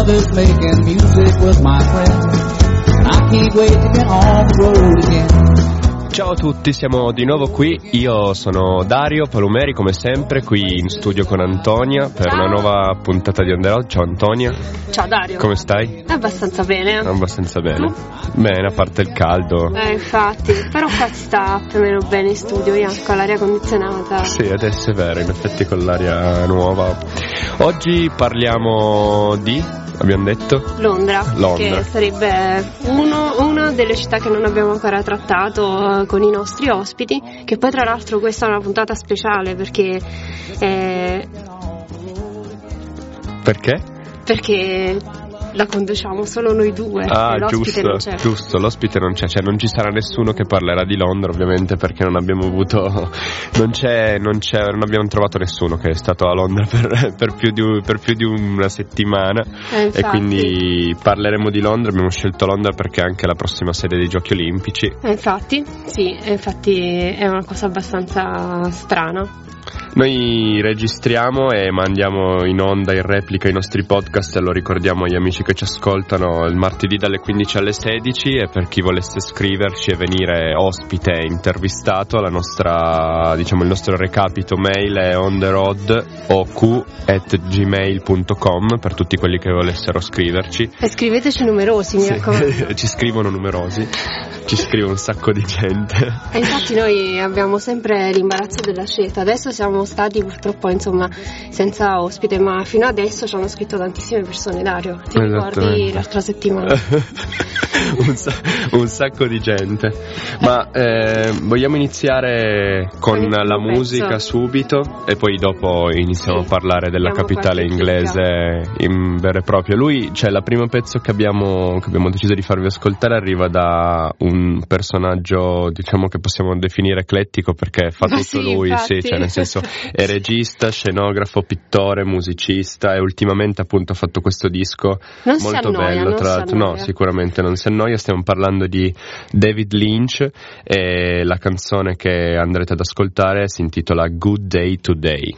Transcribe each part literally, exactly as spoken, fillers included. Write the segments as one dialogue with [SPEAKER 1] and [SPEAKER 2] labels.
[SPEAKER 1] brothers making music with my friends. I can't wait to get on the road again.
[SPEAKER 2] Ciao a tutti, siamo di nuovo qui. Io sono Dario Palumeri, come sempre, qui in studio con Antonia per
[SPEAKER 3] Ciao.
[SPEAKER 2] una nuova puntata di On The Road. Ciao Antonia.
[SPEAKER 3] Ciao Dario.
[SPEAKER 2] Come stai?
[SPEAKER 3] Abbastanza bene.
[SPEAKER 2] Abbastanza bene.
[SPEAKER 3] Tu?
[SPEAKER 2] Bene, a parte il caldo.
[SPEAKER 3] Eh, infatti, però qua si sta più o meno bene in studio, io con l'aria condizionata.
[SPEAKER 2] Sì, adesso è vero, in effetti con l'aria nuova. Oggi parliamo di... abbiamo detto?
[SPEAKER 3] Londra,
[SPEAKER 2] Londra.
[SPEAKER 3] Che sarebbe uno, una delle città che non abbiamo ancora trattato con i nostri ospiti, che poi tra l'altro questa è una puntata speciale perché eh,
[SPEAKER 2] Perché?
[SPEAKER 3] perché la conduciamo solo noi due.
[SPEAKER 2] Ah,
[SPEAKER 3] e l'ospite
[SPEAKER 2] giusto,
[SPEAKER 3] non c'è.
[SPEAKER 2] giusto, l'ospite non c'è, cioè non ci sarà nessuno che parlerà di Londra, ovviamente, perché non abbiamo avuto, non c'è, non c'è, non abbiamo trovato nessuno che è stato a Londra per, per, più, di, per più di una settimana,
[SPEAKER 3] Eh,
[SPEAKER 2] e quindi parleremo di Londra. Abbiamo scelto Londra perché è anche la prossima sede dei Giochi Olimpici.
[SPEAKER 3] Eh, infatti, sì, infatti è una cosa abbastanza strana.
[SPEAKER 2] Noi registriamo e mandiamo in onda in replica i nostri podcast, e lo ricordiamo agli amici che ci ascoltano, il martedì dalle quindici alle sedici, e per chi volesse scriverci e venire ospite e intervistato, la nostra, diciamo, il nostro recapito mail è ontheroadoq at gmail punto com per tutti quelli che volessero scriverci.
[SPEAKER 3] E scriveteci numerosi, mi
[SPEAKER 2] Sì,
[SPEAKER 3] raccomando.
[SPEAKER 2] ci scrivono numerosi, ci scrive un sacco di gente.
[SPEAKER 3] E infatti noi abbiamo sempre l'imbarazzo della scelta. Adesso siamo stati purtroppo insomma senza ospite, ma fino adesso ci hanno scritto tantissime persone. Dario, ti ricordi l'altra settimana?
[SPEAKER 2] un, sa- un sacco di gente. Ma eh, vogliamo iniziare con
[SPEAKER 3] Con
[SPEAKER 2] la
[SPEAKER 3] pezzo.
[SPEAKER 2] musica subito e poi dopo iniziamo
[SPEAKER 3] Sì,
[SPEAKER 2] a parlare della
[SPEAKER 3] diamo
[SPEAKER 2] capitale
[SPEAKER 3] qualche
[SPEAKER 2] inglese in vero e proprio. Lui, cioè, la prima pezzo che abbiamo, che abbiamo deciso di farvi ascoltare arriva da un personaggio, diciamo, che possiamo definire eclettico, perché fa
[SPEAKER 3] Ma
[SPEAKER 2] tutto
[SPEAKER 3] sì,
[SPEAKER 2] lui,
[SPEAKER 3] infatti.
[SPEAKER 2] sì, cioè nel senso è regista, scenografo, pittore, musicista, e ultimamente appunto ha fatto questo disco
[SPEAKER 3] Non si
[SPEAKER 2] molto
[SPEAKER 3] annoia,
[SPEAKER 2] bello,
[SPEAKER 3] non
[SPEAKER 2] tra
[SPEAKER 3] si
[SPEAKER 2] l'altro. No,
[SPEAKER 3] annoia.
[SPEAKER 2] sicuramente non si annoia. Stiamo parlando di David Lynch, e la canzone che andrete ad ascoltare si intitola Good Day Today.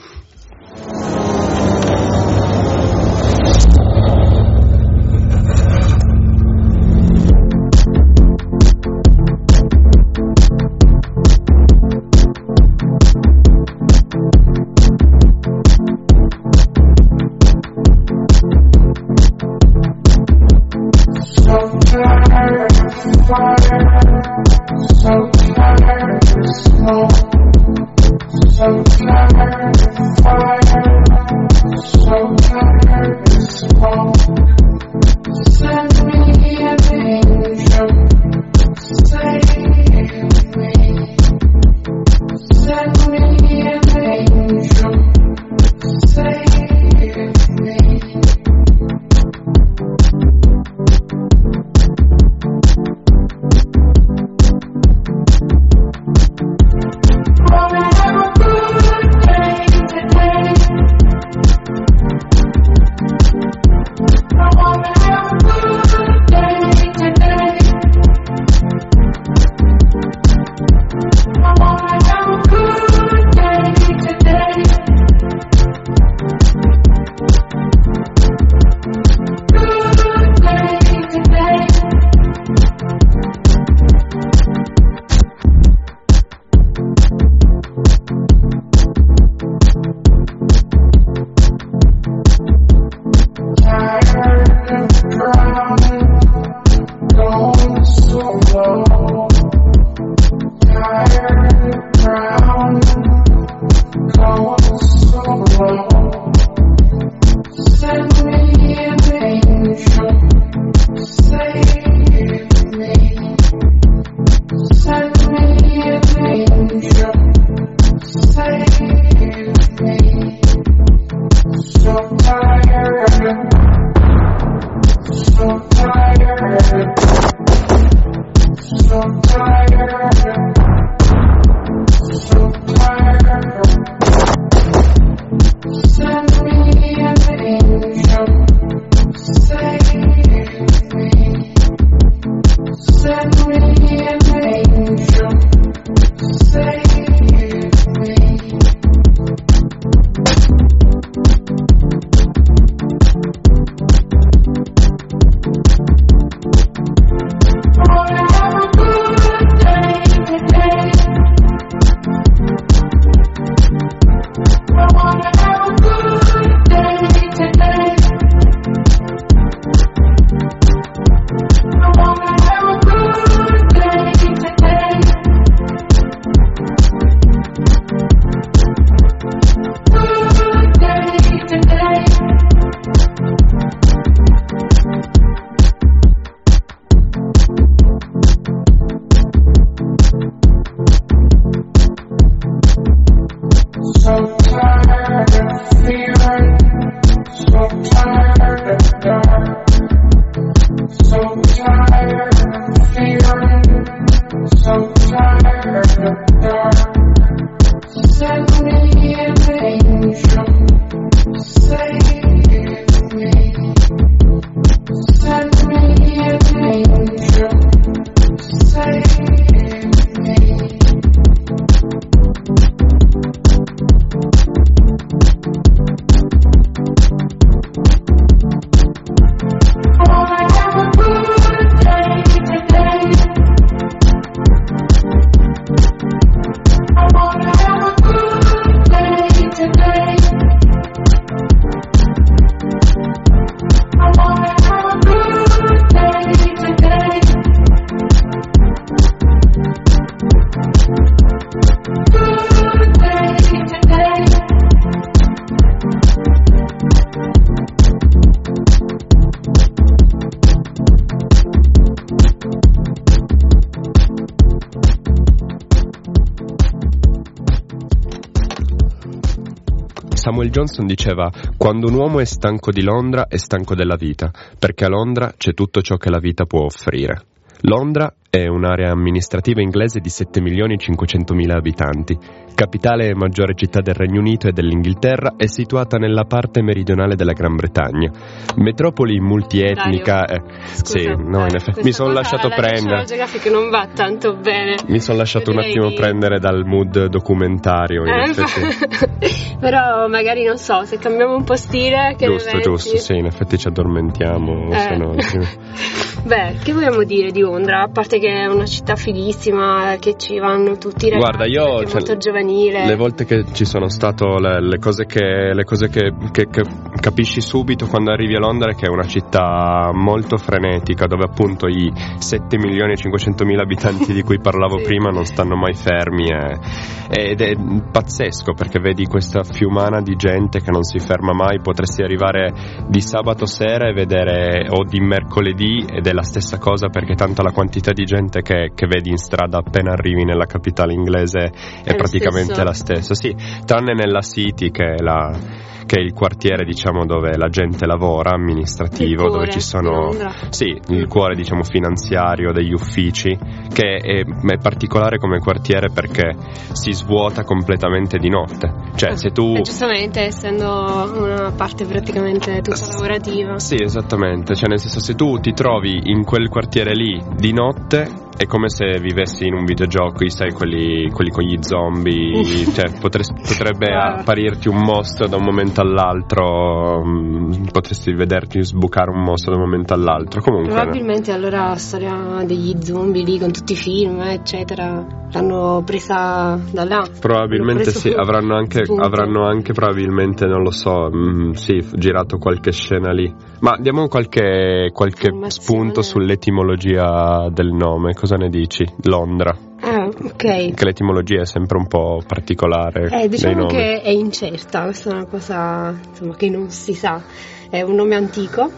[SPEAKER 2] Samuel Johnson diceva: quando un uomo è stanco di Londra è stanco della vita, perché a Londra c'è tutto ciò che la vita può offrire. Londra è un'area amministrativa inglese di sette milioni e cinquecentomila abitanti. Capitale e maggiore città del Regno Unito e dell'Inghilterra, è situata nella parte meridionale della Gran Bretagna. Metropoli multietnica. Eh,
[SPEAKER 3] Scusa,
[SPEAKER 2] sì, no, in effetti mi sono lasciato prendere.
[SPEAKER 3] Che non va tanto bene.
[SPEAKER 2] Mi sono lasciato un attimo
[SPEAKER 3] di...
[SPEAKER 2] prendere dal mood documentario. In
[SPEAKER 3] eh,
[SPEAKER 2] effetti.
[SPEAKER 3] Però magari non so, se cambiamo un po' stile. Che
[SPEAKER 2] giusto, giusto, sì, in effetti ci addormentiamo.
[SPEAKER 3] Eh.
[SPEAKER 2] Se no, sì.
[SPEAKER 3] Beh, che vogliamo dire di Londra? A parte che è una città fighissima, che ci vanno tutti i ragazzi.
[SPEAKER 2] Guarda, io
[SPEAKER 3] è
[SPEAKER 2] cioè,
[SPEAKER 3] molto giovanile.
[SPEAKER 2] Le volte che ci sono stato, le, le cose, che, le cose che, che, che capisci subito quando arrivi a Londra è che è una città molto frenetica, dove appunto i sette milioni e cinquecentomila abitanti di cui parlavo sì. prima non stanno mai fermi, e, ed è pazzesco perché vedi questa fiumana di gente che non si ferma mai. Potresti arrivare di sabato sera e vedere, o di mercoledì, ed è la stessa cosa, perché tanto la quantità di gente che, che vedi in strada appena arrivi nella capitale inglese è, è praticamente la stessa, sì, tranne nella City, che è la che è il quartiere, diciamo, dove la gente lavora, amministrativo, dove ci sono sì, il cuore, diciamo, finanziario degli uffici, che è, è particolare come quartiere perché si svuota completamente di notte. Cioè, se tu
[SPEAKER 3] e giustamente, essendo una parte praticamente tutta lavorativa.
[SPEAKER 2] Sì, esattamente, cioè nel senso, se tu ti trovi in quel quartiere lì di notte è come se vivessi in un videogioco, sai, quelli, quelli con gli zombie, cioè potres, potrebbe apparirti un mostro da un momento all'altro, mh, potresti vederti sbucare un mostro da un momento all'altro. Comunque
[SPEAKER 3] probabilmente no. Allora la storia degli zombie lì con tutti i film eccetera l'hanno presa da là.
[SPEAKER 2] Probabilmente sì, avranno anche, avranno anche probabilmente, non lo so, mh, sì, girato qualche scena lì. Ma diamo qualche, qualche spunto sull'etimologia del nome. Cosa ne dici? Londra.
[SPEAKER 3] Ah, ok.
[SPEAKER 2] Che l'etimologia è sempre un po' particolare.
[SPEAKER 3] Eh, diciamo che è incerta, questa è una cosa, insomma, che non si sa. È un nome antico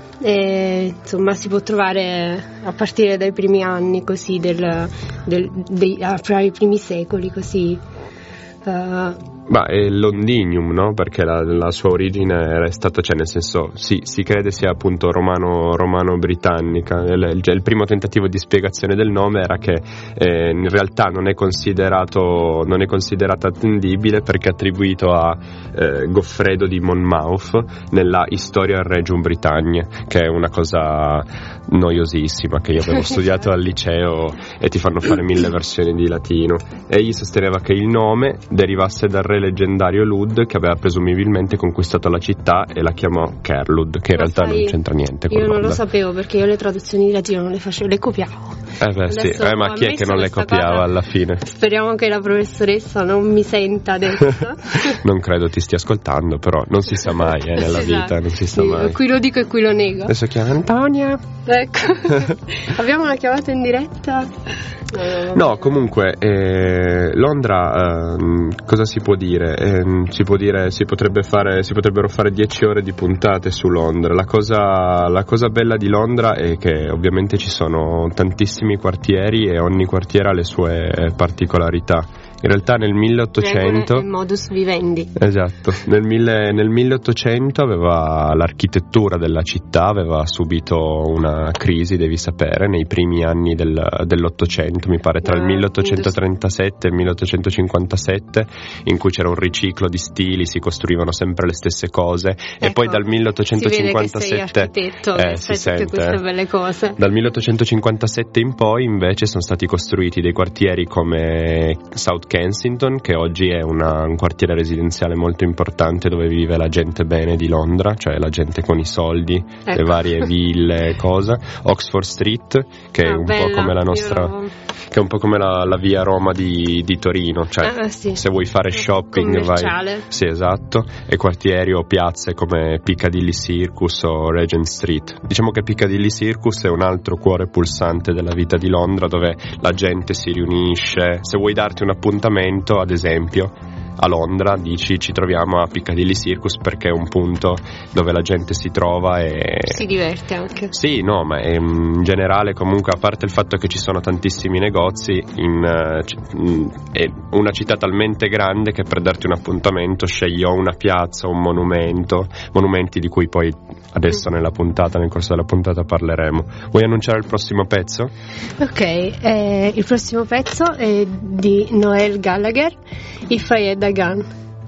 [SPEAKER 3] e insomma si può trovare a partire dai primi anni, così del, del dei, fra i primi secoli, così. Uh,
[SPEAKER 2] Ma è Londinium, no? Perché la, la sua origine era stata, cioè nel senso, sì, si crede sia appunto romano, romano-britannica. Il, il, il primo tentativo di spiegazione del nome era che eh, in realtà non è considerato, non è considerata attendibile perché è attribuito a eh, Goffredo di Monmouth nella Historia Regum Britanniae, che è una cosa noiosissima che io avevo studiato al liceo e ti fanno fare mille versioni di latino. Egli sosteneva che il nome derivasse dal re leggendario Lud, che aveva presumibilmente conquistato la città e la chiamò Kerlud, che in
[SPEAKER 3] ma
[SPEAKER 2] realtà
[SPEAKER 3] sai,
[SPEAKER 2] non c'entra niente con
[SPEAKER 3] io non
[SPEAKER 2] Londra.
[SPEAKER 3] Lo sapevo perché io le traduzioni di latino non le facevo, le copiavo.
[SPEAKER 2] Eh beh sì, eh, ma chi è che non le copiava cosa? Alla fine?
[SPEAKER 3] Speriamo che la professoressa non mi senta adesso.
[SPEAKER 2] Non credo ti stia ascoltando, però non si sa mai eh, nella esatto. vita, non si sa
[SPEAKER 3] sì,
[SPEAKER 2] mai.
[SPEAKER 3] Qui lo dico e qui lo nego.
[SPEAKER 2] Adesso chiama Antonia.
[SPEAKER 3] Ecco. Abbiamo una chiamata in diretta?
[SPEAKER 2] No, no comunque eh, Londra, eh, cosa si può dire? Eh, si può dire, si potrebbe fare, si potrebbero fare dieci ore di puntate su Londra. La cosa, la cosa bella di Londra è che ovviamente ci sono tantissimi quartieri e ogni quartiere ha le sue particolarità. In realtà nel milleottocento
[SPEAKER 3] il modus vivendi.
[SPEAKER 2] Esatto, nel, mille, nel milleottocento aveva l'architettura della città aveva subito una crisi, devi sapere, nei primi anni del, dell'Ottocento, mi pare tra il milleottocentotrentasette e il milleottocentocinquantasette, in cui c'era un riciclo di stili, si costruivano sempre le stesse cose. Ecco, e poi dal milleottocentocinquantasette
[SPEAKER 3] si vede che sei architetto,
[SPEAKER 2] eh, si
[SPEAKER 3] fai tutte queste belle cose.
[SPEAKER 2] Dal milleottocentocinquantasette in poi invece sono stati costruiti dei quartieri come South Kensington, che oggi è una, un quartiere residenziale molto importante dove vive la gente bene di Londra, cioè la gente con i soldi, ecco. Le varie ville, cosa. Oxford Street, che ah, è un bella, po' come la nostra, lo... che è un po' come la, la via Roma di, di Torino, cioè ah, sì. Se vuoi fare shopping vai, sì esatto, e quartieri o piazze come Piccadilly Circus o Regent Street. Diciamo che Piccadilly Circus è un altro cuore pulsante della vita di Londra, dove la gente si riunisce. Se vuoi darti un appuntamento, ad esempio, a Londra dici ci troviamo a Piccadilly Circus perché è un punto dove la gente si trova e
[SPEAKER 3] si diverte anche.
[SPEAKER 2] Sì, no, ma è, in generale comunque, a parte il fatto che ci sono tantissimi negozi, in, è una città talmente grande che per darti un appuntamento scegli o una piazza o un monumento, monumenti di cui poi adesso nella puntata, nel corso della puntata parleremo. Vuoi annunciare il prossimo pezzo?
[SPEAKER 3] Ok, eh, il prossimo pezzo è di Noel Gallagher, If I Had a Gun.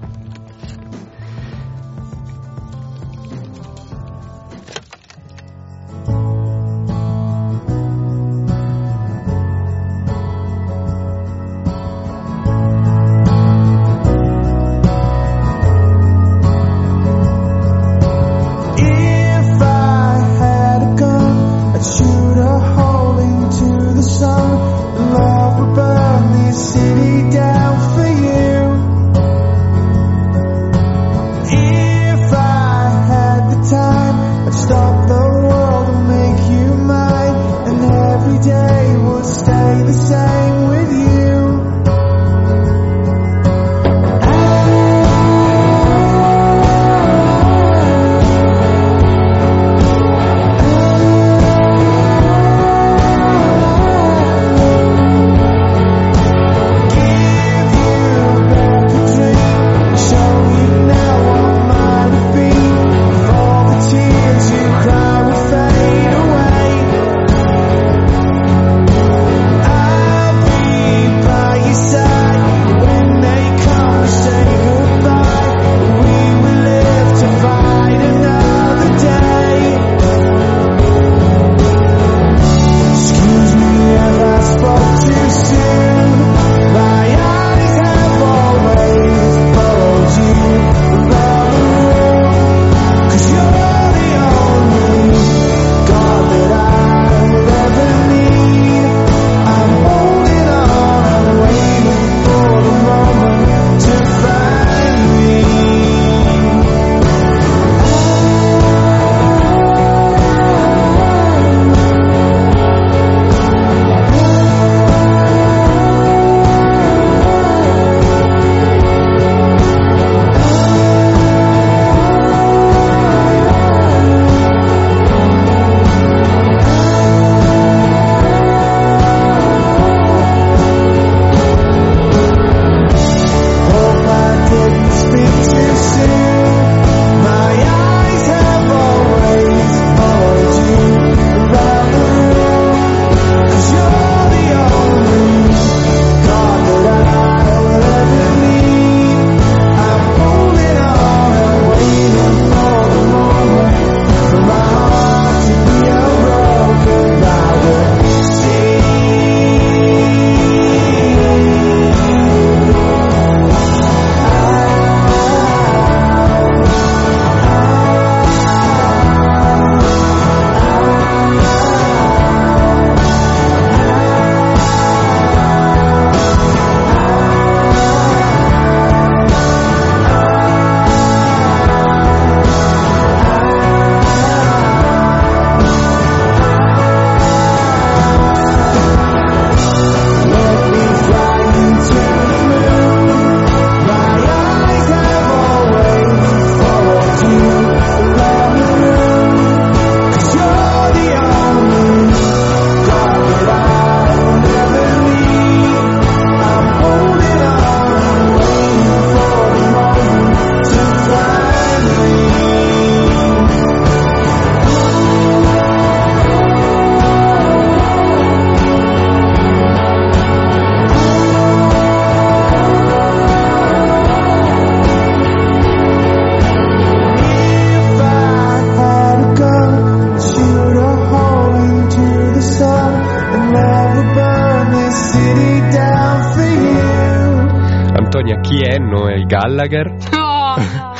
[SPEAKER 2] Antonia, chi è Noel Gallagher?
[SPEAKER 3] Oh,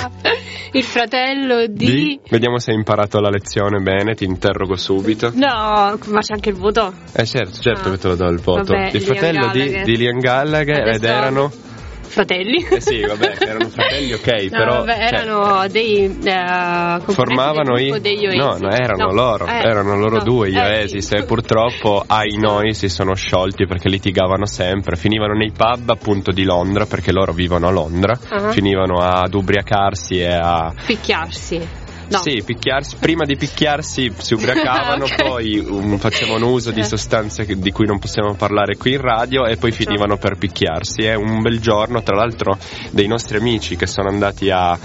[SPEAKER 3] il fratello di...
[SPEAKER 2] di... Vediamo se hai imparato la lezione bene, ti interrogo subito.
[SPEAKER 3] No, ma c'è anche il voto.
[SPEAKER 2] Eh certo, certo ah. che te lo do il voto.
[SPEAKER 3] Vabbè,
[SPEAKER 2] il fratello di, di Liam Gallagher. Adesso... ed erano...
[SPEAKER 3] fratelli.
[SPEAKER 2] Eh sì, vabbè, erano fratelli, ok,
[SPEAKER 3] no,
[SPEAKER 2] però
[SPEAKER 3] vabbè,
[SPEAKER 2] cioè,
[SPEAKER 3] erano dei uh,
[SPEAKER 2] formavano i
[SPEAKER 3] degli Oasis.
[SPEAKER 2] no, no, erano
[SPEAKER 3] no.
[SPEAKER 2] loro,
[SPEAKER 3] eh,
[SPEAKER 2] erano loro
[SPEAKER 3] no.
[SPEAKER 2] due gli
[SPEAKER 3] eh,
[SPEAKER 2] Oasis
[SPEAKER 3] sì.
[SPEAKER 2] e purtroppo ai noi si sono sciolti perché litigavano sempre, finivano nei pub appunto di Londra perché loro vivono a Londra, uh-huh. finivano ad ubriacarsi e a
[SPEAKER 3] picchiarsi. No.
[SPEAKER 2] Sì, picchiarsi, prima di picchiarsi si ubriacavano, okay. poi um, facevano uso di sostanze che, di cui non possiamo parlare qui in radio e poi finivano per picchiarsi. È un bel giorno, tra l'altro, dei nostri amici che sono andati a,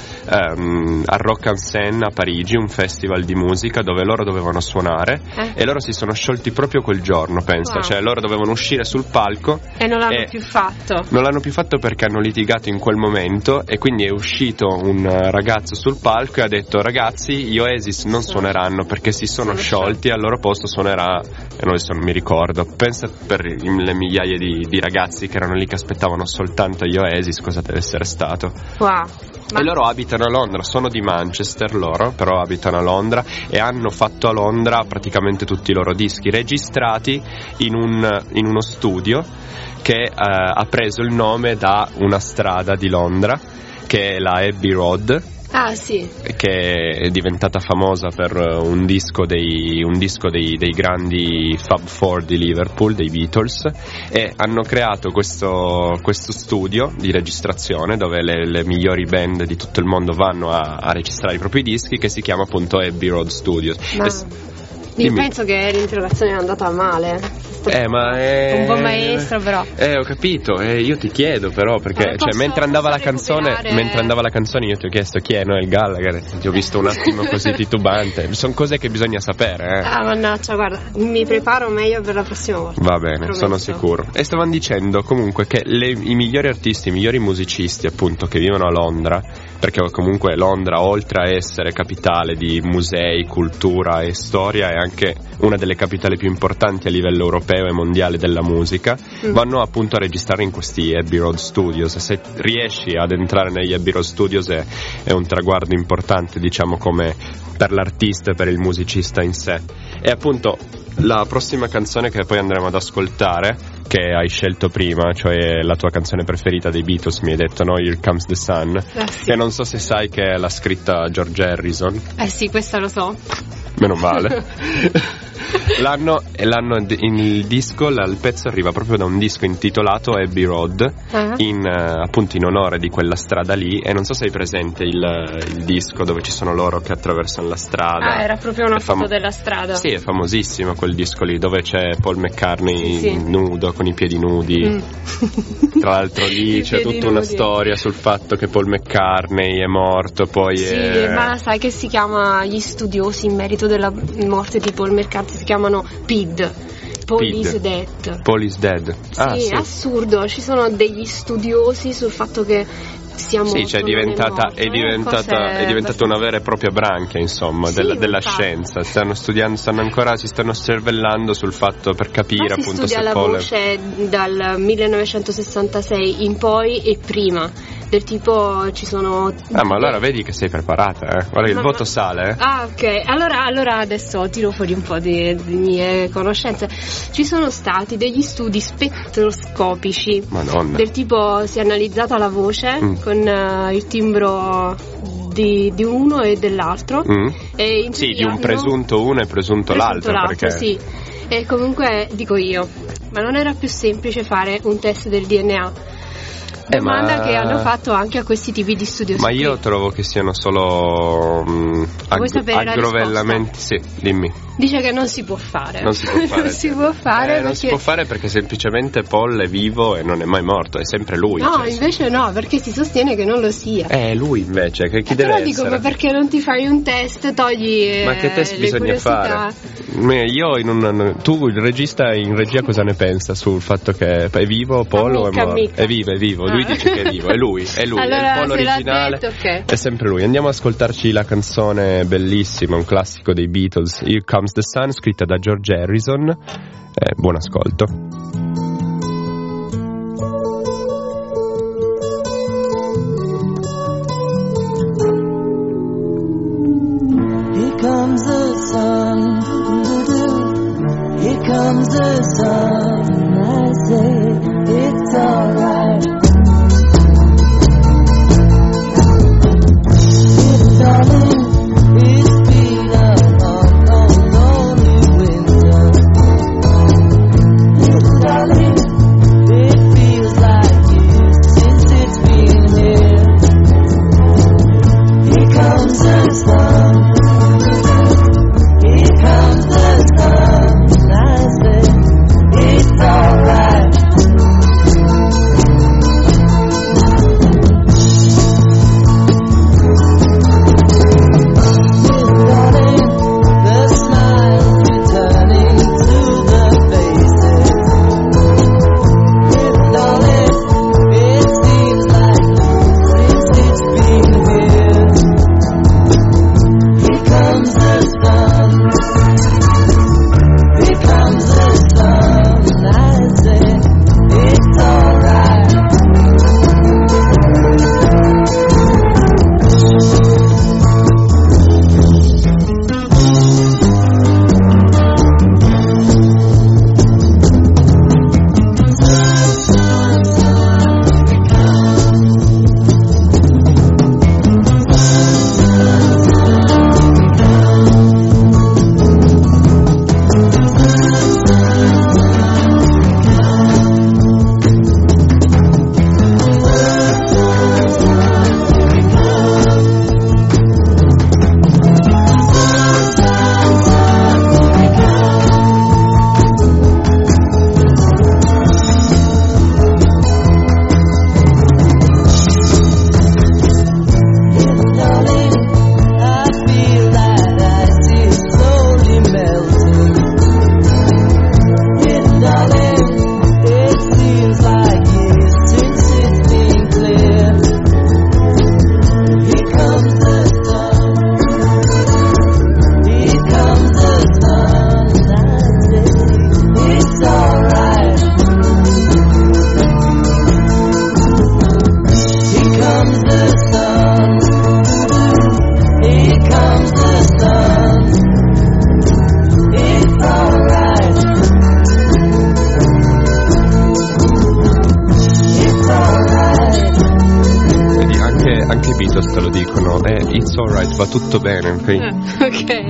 [SPEAKER 2] um, a Rock en Seine a Parigi, un festival di musica dove loro dovevano suonare eh? e loro si sono sciolti proprio quel giorno, pensa, wow. cioè loro dovevano uscire sul palco
[SPEAKER 3] e non l'hanno
[SPEAKER 2] e
[SPEAKER 3] più fatto.
[SPEAKER 2] Non l'hanno più fatto perché hanno litigato in quel momento e quindi è uscito un ragazzo sul palco e ha detto: ragazzi, gli Oasis non suoneranno perché si sono, sono sciolti e al loro posto suonerà, e non, non mi ricordo, pensa per le migliaia di, di ragazzi che erano lì che aspettavano soltanto gli Oasis cosa deve essere stato.
[SPEAKER 3] Wow. Ma...
[SPEAKER 2] e loro abitano a Londra, sono di Manchester loro, però abitano a Londra e hanno fatto a Londra praticamente tutti i loro dischi registrati in, un, in uno studio che eh, ha preso il nome da una strada di Londra che è la Abbey Road.
[SPEAKER 3] Ah sì.
[SPEAKER 2] Che è diventata famosa per un disco dei, un disco dei, dei grandi Fab Four di Liverpool, dei Beatles, e hanno creato questo, questo studio di registrazione dove le, le migliori band di tutto il mondo vanno a, a registrare i propri dischi, che si chiama appunto Abbey Road Studios.
[SPEAKER 3] Ma...
[SPEAKER 2] e,
[SPEAKER 3] Io
[SPEAKER 2] Dimmi.
[SPEAKER 3] penso che l'interrogazione è andata male.
[SPEAKER 2] Eh, ma è...
[SPEAKER 3] un buon maestro, però.
[SPEAKER 2] Eh, ho capito. Eh, io ti chiedo, però, perché cioè, mentre andava la canzone,
[SPEAKER 3] recuperare...
[SPEAKER 2] mentre andava la canzone, io ti ho chiesto chi è Noel Gallagher. Ti ho visto un attimo così titubante. Sono cose che bisogna sapere, eh.
[SPEAKER 3] Ah, mannaggia, guarda, mi preparo meglio per la prossima volta.
[SPEAKER 2] Va bene,
[SPEAKER 3] Promesso.
[SPEAKER 2] Sono sicuro. E stavano dicendo comunque che le, i migliori artisti, i migliori musicisti, appunto, che vivono a Londra, perché comunque Londra, oltre a essere capitale di musei, cultura e storia, è anche una delle capitali più importanti a livello europeo e mondiale della musica, mm. vanno appunto a registrare in questi Abbey Road Studios. Se riesci ad entrare negli Abbey Road Studios è, è un traguardo importante, diciamo, come per l'artista e per il musicista in sé. E appunto la prossima canzone che poi andremo ad ascoltare, che hai scelto prima, cioè la tua canzone preferita dei Beatles, mi hai detto, no? Here Comes the Sun,
[SPEAKER 3] eh sì.
[SPEAKER 2] che non so se sai che l'ha scritta George Harrison.
[SPEAKER 3] Eh sì, questa lo so.
[SPEAKER 2] Meno male. L'anno, l'anno in il disco, il pezzo arriva proprio da un disco intitolato Abbey Road, uh-huh. in, uh, appunto in onore di quella strada lì, e non so se hai presente il, il disco dove ci sono loro che attraversano la strada.
[SPEAKER 3] Ah, era proprio una
[SPEAKER 2] famo-
[SPEAKER 3] foto della strada.
[SPEAKER 2] Sì, è famosissimo quel disco lì dove c'è Paul McCartney
[SPEAKER 3] sì, sì.
[SPEAKER 2] nudo con i piedi nudi. Mm. Tra l'altro lì c'è tutta nudi. Una storia sul fatto che Paul McCartney è morto, poi
[SPEAKER 3] sì,
[SPEAKER 2] è...
[SPEAKER 3] ma sai che si chiama, gli studiosi in merito della morte di Paul McCartney si chiamano P I D. Paul
[SPEAKER 2] P I D.
[SPEAKER 3] is dead.
[SPEAKER 2] Paul is dead.
[SPEAKER 3] Sì,
[SPEAKER 2] ah, sì,
[SPEAKER 3] assurdo, ci sono degli studiosi sul fatto che sia morto.
[SPEAKER 2] Sì, cioè è diventata,
[SPEAKER 3] morto,
[SPEAKER 2] è diventata, è diventata una vera e propria branchia, insomma,
[SPEAKER 3] sì,
[SPEAKER 2] della, della
[SPEAKER 3] infatti.
[SPEAKER 2] scienza. Stanno studiando, stanno ancora, si stanno cervellando sul fatto per capire,
[SPEAKER 3] ma
[SPEAKER 2] appunto,
[SPEAKER 3] si studia
[SPEAKER 2] se
[SPEAKER 3] la
[SPEAKER 2] Paul
[SPEAKER 3] voce dal millenovecentosessantasei in poi e prima. Del tipo ci sono...
[SPEAKER 2] Ah, ma allora vedi che sei preparata, eh? Guarda, il
[SPEAKER 3] ma,
[SPEAKER 2] voto
[SPEAKER 3] ma...
[SPEAKER 2] sale, eh?
[SPEAKER 3] Ah, ok. Allora, allora adesso tiro fuori un po' di, di mie conoscenze. Ci sono stati degli studi spettroscopici.
[SPEAKER 2] Madonna.
[SPEAKER 3] Del tipo si è analizzata la voce mm. con uh, il timbro di, di uno e dell'altro.
[SPEAKER 2] Mm.
[SPEAKER 3] E in
[SPEAKER 2] sì, di un
[SPEAKER 3] hanno...
[SPEAKER 2] presunto uno e presunto, presunto l'altro.
[SPEAKER 3] l'altro
[SPEAKER 2] perché...
[SPEAKER 3] sì. E comunque, dico io, ma non era più semplice fare un test del D N A? Domanda
[SPEAKER 2] eh, ma...
[SPEAKER 3] che hanno fatto anche a questi tipi di studiosi.
[SPEAKER 2] Ma io
[SPEAKER 3] qui.
[SPEAKER 2] trovo che siano solo mh, ag- aggrovellamenti. Sì, dimmi.
[SPEAKER 3] Dice che non si può fare.
[SPEAKER 2] Non si può fare.
[SPEAKER 3] non si può fare,
[SPEAKER 2] eh,
[SPEAKER 3] perché...
[SPEAKER 2] non si può fare perché semplicemente Paul è vivo e non è mai morto, è sempre lui.
[SPEAKER 3] No,
[SPEAKER 2] cioè,
[SPEAKER 3] invece no, perché si sostiene che non lo sia.
[SPEAKER 2] Eh, lui invece, che chi
[SPEAKER 3] eh,
[SPEAKER 2] deve
[SPEAKER 3] però dico,
[SPEAKER 2] essere?
[SPEAKER 3] ma perché non ti fai un test, togli
[SPEAKER 2] Ma che test
[SPEAKER 3] eh,
[SPEAKER 2] bisogna
[SPEAKER 3] curiosità.
[SPEAKER 2] fare? Io in un, tu il regista in regia cosa ne pensa sul fatto che è vivo Paul o è morto?
[SPEAKER 3] Amica.
[SPEAKER 2] È vivo, è vivo, lui
[SPEAKER 3] ah.
[SPEAKER 2] dice che è vivo, è lui, è lui,
[SPEAKER 3] allora,
[SPEAKER 2] è il Paul originale,
[SPEAKER 3] detto, okay.
[SPEAKER 2] È sempre lui. Andiamo ad ascoltarci la canzone bellissima, un classico dei Beatles, Here Comes the Sun, scritta da George Harrison. Eh, buon ascolto.
[SPEAKER 4] Here comes the sun, here comes the sun, I say it's alright.
[SPEAKER 2] va tutto bene. Okay?
[SPEAKER 3] Eh,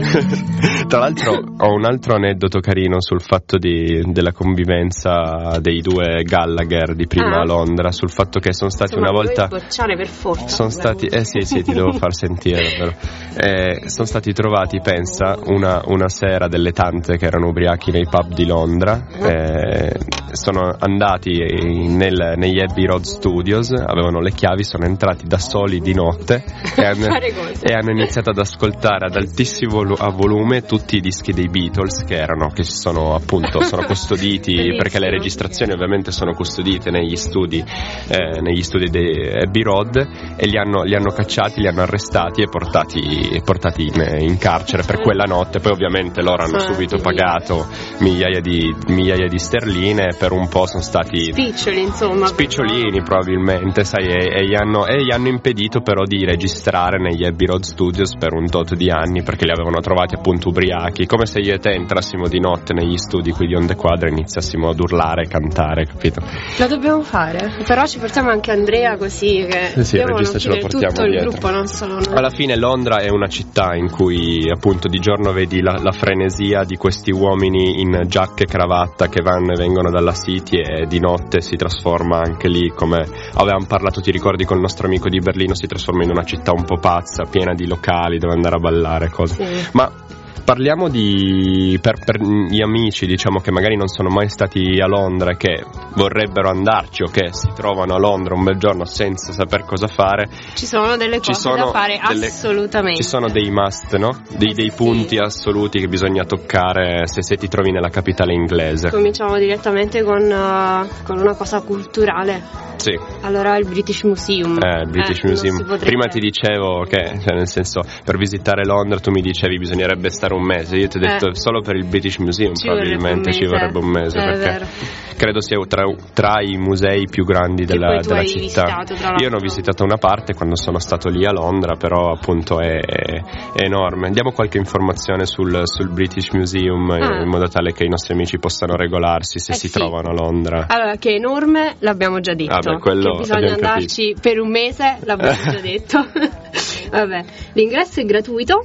[SPEAKER 3] ok.
[SPEAKER 2] Tra l'altro ho un altro aneddoto carino sul fatto di, della convivenza dei due Gallagher di prima
[SPEAKER 3] ah.
[SPEAKER 2] a Londra, sul fatto che sono stati
[SPEAKER 3] Insomma,
[SPEAKER 2] una volta
[SPEAKER 3] bocciare per forza.
[SPEAKER 2] sono stati eh sì sì ti devo far sentire davvero. Eh, sono stati trovati, pensa, una, una sera delle tante che erano ubriachi nei pub di Londra. Eh, sono andati nel, negli Abbey Road Studios, avevano le chiavi, sono entrati da soli di notte e hanno, e hanno iniziato ad ascoltare ad altissimo a volume tutti i dischi dei Beatles che erano, che sono appunto sono custoditi perché le registrazioni ovviamente sono custodite negli studi eh, negli studi di Abbey Road, e li hanno, li hanno cacciati, li hanno arrestati e portati, e portati in, in carcere per quella notte. Poi ovviamente loro hanno subito pagato migliaia di, migliaia di sterline, per un po' sono stati
[SPEAKER 3] spiccioli, insomma
[SPEAKER 2] spicciolini probabilmente, sai, e, e, gli hanno, e gli hanno impedito però di registrare negli Abbey Road Studios per un tot di anni, perché li avevano trovati appunto ubriachi, come se io e te entrassimo di notte negli studi qui di Onde Quadre e iniziassimo ad urlare e cantare, capito?
[SPEAKER 3] Lo dobbiamo fare, però ci portiamo anche Andrea, così che
[SPEAKER 2] sì, il regista ce lo portiamo
[SPEAKER 3] tutto
[SPEAKER 2] dietro.
[SPEAKER 3] Il gruppo, non solo noi.
[SPEAKER 2] Alla fine Londra è una città in cui appunto di giorno vedi la, la frenesia di questi uomini in giacca e cravatta che vanno e vengono dalla City, e di notte si trasforma anche lì, come avevamo parlato, ti ricordi, con il nostro amico di Berlino, si trasforma in una città un po' pazza, piena di locali dove andare a ballare, cose.
[SPEAKER 3] Sì.
[SPEAKER 2] Ma parliamo di per, per gli amici, diciamo, che magari non sono mai stati a Londra e che vorrebbero andarci, o che si trovano a Londra un bel giorno senza saper cosa fare.
[SPEAKER 3] Ci sono delle cose
[SPEAKER 2] sono
[SPEAKER 3] da fare,
[SPEAKER 2] delle,
[SPEAKER 3] assolutamente.
[SPEAKER 2] Ci sono dei must, no? Dei, dei punti
[SPEAKER 3] sì.
[SPEAKER 2] assoluti che bisogna toccare se, se ti trovi nella capitale inglese.
[SPEAKER 3] Cominciamo direttamente con, uh, con una cosa culturale.
[SPEAKER 2] Sì.
[SPEAKER 3] Allora il British Museum.
[SPEAKER 2] Eh, il British
[SPEAKER 3] eh,
[SPEAKER 2] Museum. Prima ti dicevo che, cioè, nel senso, per visitare Londra tu mi dicevi bisognerebbe stare un mese. Io ti ho detto
[SPEAKER 3] eh.
[SPEAKER 2] solo per il British Museum
[SPEAKER 3] ci
[SPEAKER 2] probabilmente ci vorrebbe un mese,
[SPEAKER 3] eh,
[SPEAKER 2] perché
[SPEAKER 3] vero.
[SPEAKER 2] credo sia tra, tra i musei più grandi della,
[SPEAKER 3] poi tu
[SPEAKER 2] della
[SPEAKER 3] hai
[SPEAKER 2] città.
[SPEAKER 3] visitato, tra l'altro.
[SPEAKER 2] Io ne ho visitato una parte quando sono stato lì a Londra, però appunto è, è enorme. Diamo qualche informazione sul, sul British Museum,
[SPEAKER 3] ah.
[SPEAKER 2] in modo tale che i nostri amici possano regolarsi se
[SPEAKER 3] eh
[SPEAKER 2] si
[SPEAKER 3] sì.
[SPEAKER 2] trovano a Londra.
[SPEAKER 3] Allora, che è enorme l'abbiamo già detto.
[SPEAKER 2] Ah, beh, quello
[SPEAKER 3] che bisogna andarci
[SPEAKER 2] capito.
[SPEAKER 3] Per un mese, l'abbiamo già detto. Vabbè, l'ingresso è gratuito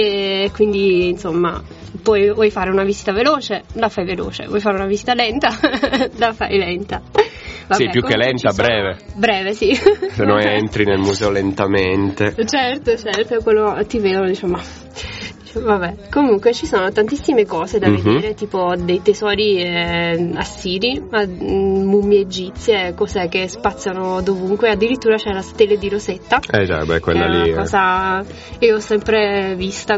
[SPEAKER 3] e quindi insomma poi vuoi fare una visita veloce, la fai veloce, vuoi fare una visita lenta, la fai lenta. Vabbè,
[SPEAKER 2] sì, più che lenta, breve.
[SPEAKER 3] Breve, sì.
[SPEAKER 2] Se no entri nel museo lentamente.
[SPEAKER 3] Certo, certo, quello ti vedono, diciamo, vabbè, comunque ci sono tantissime cose da
[SPEAKER 2] mm-hmm.
[SPEAKER 3] vedere, tipo dei tesori eh, assiri, mm, mummie egizie, cose che spaziano dovunque, addirittura c'è la stele di Rosetta.
[SPEAKER 2] Eh già, beh, quella
[SPEAKER 3] è
[SPEAKER 2] lì
[SPEAKER 3] una cosa io ho sempre vista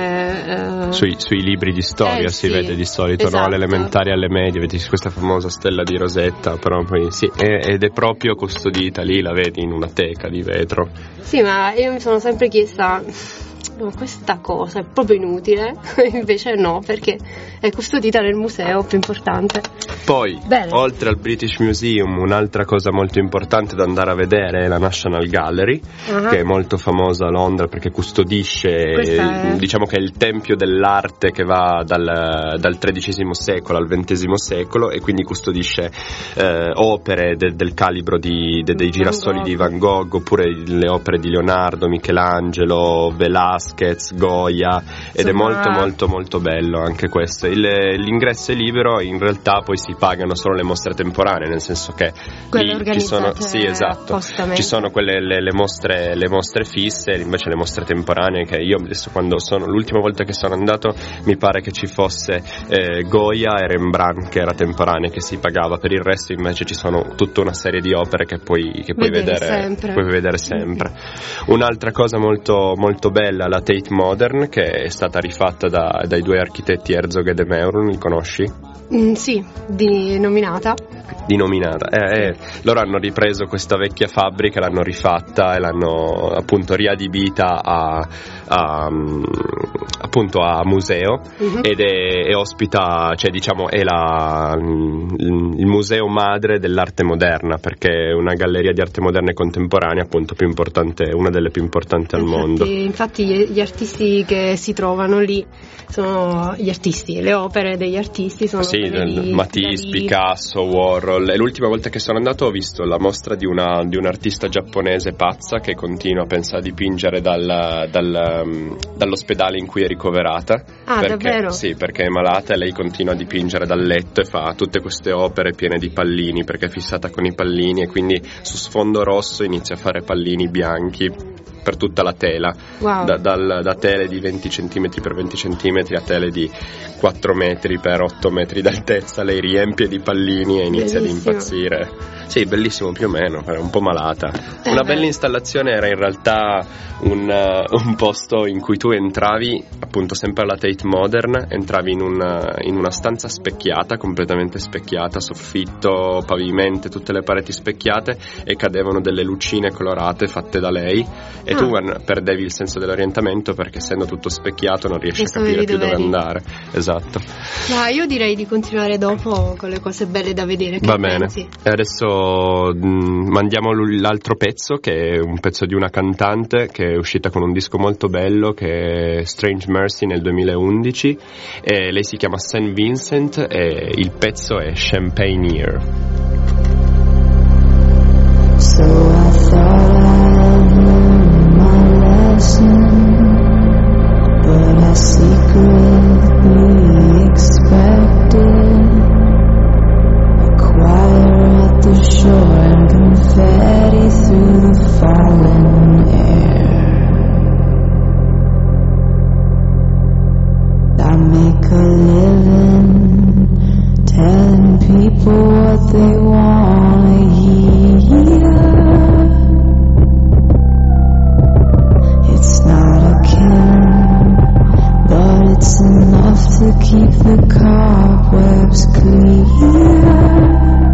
[SPEAKER 3] come eh...
[SPEAKER 2] sui, sui libri di storia
[SPEAKER 3] eh,
[SPEAKER 2] si
[SPEAKER 3] sì,
[SPEAKER 2] vede di solito,
[SPEAKER 3] esatto.
[SPEAKER 2] no? Alle elementari, alle medie vedi questa famosa stella di Rosetta, però poi sì, è, ed è proprio custodita lì, la vedi in una teca di vetro.
[SPEAKER 3] Sì, ma io mi sono sempre chiesta, ma questa cosa è proprio inutile, invece no, perché è custodita nel museo più importante.
[SPEAKER 2] Poi,
[SPEAKER 3] Bene.
[SPEAKER 2] oltre al British Museum, un'altra cosa molto importante da andare a vedere è la National Gallery, uh-huh. che è molto famosa a Londra perché custodisce,
[SPEAKER 3] è...
[SPEAKER 2] diciamo che è il tempio dell'arte che va dal, dal tredicesimo secolo al ventesimo secolo, e quindi custodisce eh, opere de, del calibro di, de, dei girasoli di Van Gogh, oppure le opere di Leonardo, Michelangelo, Velázquez, Goya, ed Insomma... è molto molto molto bello anche questo. Il, l'ingresso è libero, in realtà poi si pagano solo le mostre temporanee, nel senso che
[SPEAKER 3] quelle
[SPEAKER 2] lì ci sono, sì, esatto, ci sono quelle le, le mostre le mostre fisse, invece le mostre temporanee, che io adesso, quando sono l'ultima volta che sono andato, mi pare che ci fosse eh, Goya e Rembrandt che era temporanea, che si pagava. Per il resto invece ci sono tutta una serie di opere che puoi, che puoi vedere, vedere sempre, puoi vedere sempre. Un'altra cosa molto molto bella, la Tate Modern, che è stata rifatta da, dai due architetti Herzog e de Meuron, li conosci?
[SPEAKER 3] Mm, sì, di nominata.
[SPEAKER 2] Di nominata. Eh, eh, loro hanno ripreso questa vecchia fabbrica, l'hanno rifatta e l'hanno appunto riadibita a, a appunto a museo, uh-huh. ed è, è ospita, cioè diciamo è la, il museo madre dell'arte moderna, perché è una galleria di arte moderna e contemporanea appunto più importante, una delle più importanti al
[SPEAKER 3] infatti,
[SPEAKER 2] mondo.
[SPEAKER 3] Infatti gli artisti che si trovano lì sono gli artisti, le opere degli artisti sono
[SPEAKER 2] sì,
[SPEAKER 3] di,
[SPEAKER 2] Matisse,
[SPEAKER 3] di...
[SPEAKER 2] Picasso, Warhol, Warhol, e l'ultima volta che sono andato ho visto la mostra di una di un'artista giapponese pazza che continua, pensa, a dipingere dal, dal, um, dall'ospedale in cui è ricoverata.
[SPEAKER 3] Ah,
[SPEAKER 2] perché,
[SPEAKER 3] davvero?
[SPEAKER 2] Sì, perché è malata e lei continua a dipingere dal letto e fa tutte queste opere piene di pallini perché è fissata con i pallini, e quindi su sfondo rosso inizia a fare pallini bianchi per tutta la tela.
[SPEAKER 3] Wow.
[SPEAKER 2] da, dal, da tele di venti centimetri per venti centimetri a tele di quattro metri per otto metri d'altezza. Lei riempie di pallini e inizia
[SPEAKER 3] Bellissimo.
[SPEAKER 2] ad impazzire. Sì, bellissimo, più o meno, era un po' malata.
[SPEAKER 3] Eh
[SPEAKER 2] Una
[SPEAKER 3] beh.
[SPEAKER 2] bella installazione era in realtà un, uh, un posto in cui tu entravi, appunto sempre alla Tate Modern, entravi in una, in una stanza specchiata, completamente specchiata, soffitto, pavimento, tutte le pareti specchiate, e cadevano delle lucine colorate fatte da lei, e
[SPEAKER 3] Ah.
[SPEAKER 2] tu guarda, perdevi il senso dell'orientamento perché essendo tutto specchiato non riesci
[SPEAKER 3] Non
[SPEAKER 2] a capire
[SPEAKER 3] sapevi
[SPEAKER 2] più dove
[SPEAKER 3] dove eri.
[SPEAKER 2] andare. Esatto.
[SPEAKER 3] Ma io direi di continuare dopo con le cose belle da vedere. Che
[SPEAKER 2] Va bene,
[SPEAKER 3] pensi?
[SPEAKER 2] e adesso mh, mandiamo l- l'altro pezzo, che è un pezzo di una cantante che è uscita con un disco molto bello, che è Strange Mercy nel duemilaundici, e lei si chiama Saint Vincent e il pezzo è Champagneer.
[SPEAKER 4] So I thought I'd learned my lesson, but I secretly expected a choir at the shore and confetti through the falling air. I make a living telling people what they want to hear. It's not a killing, but it's enough to keep the cobwebs clear.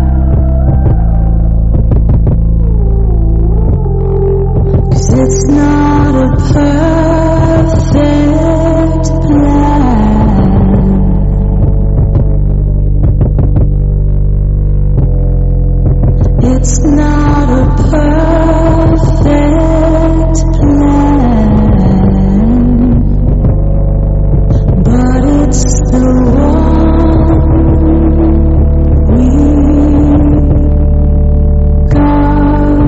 [SPEAKER 4] It's not a perfect plan. It's not a perfect plan, but it's the one we got.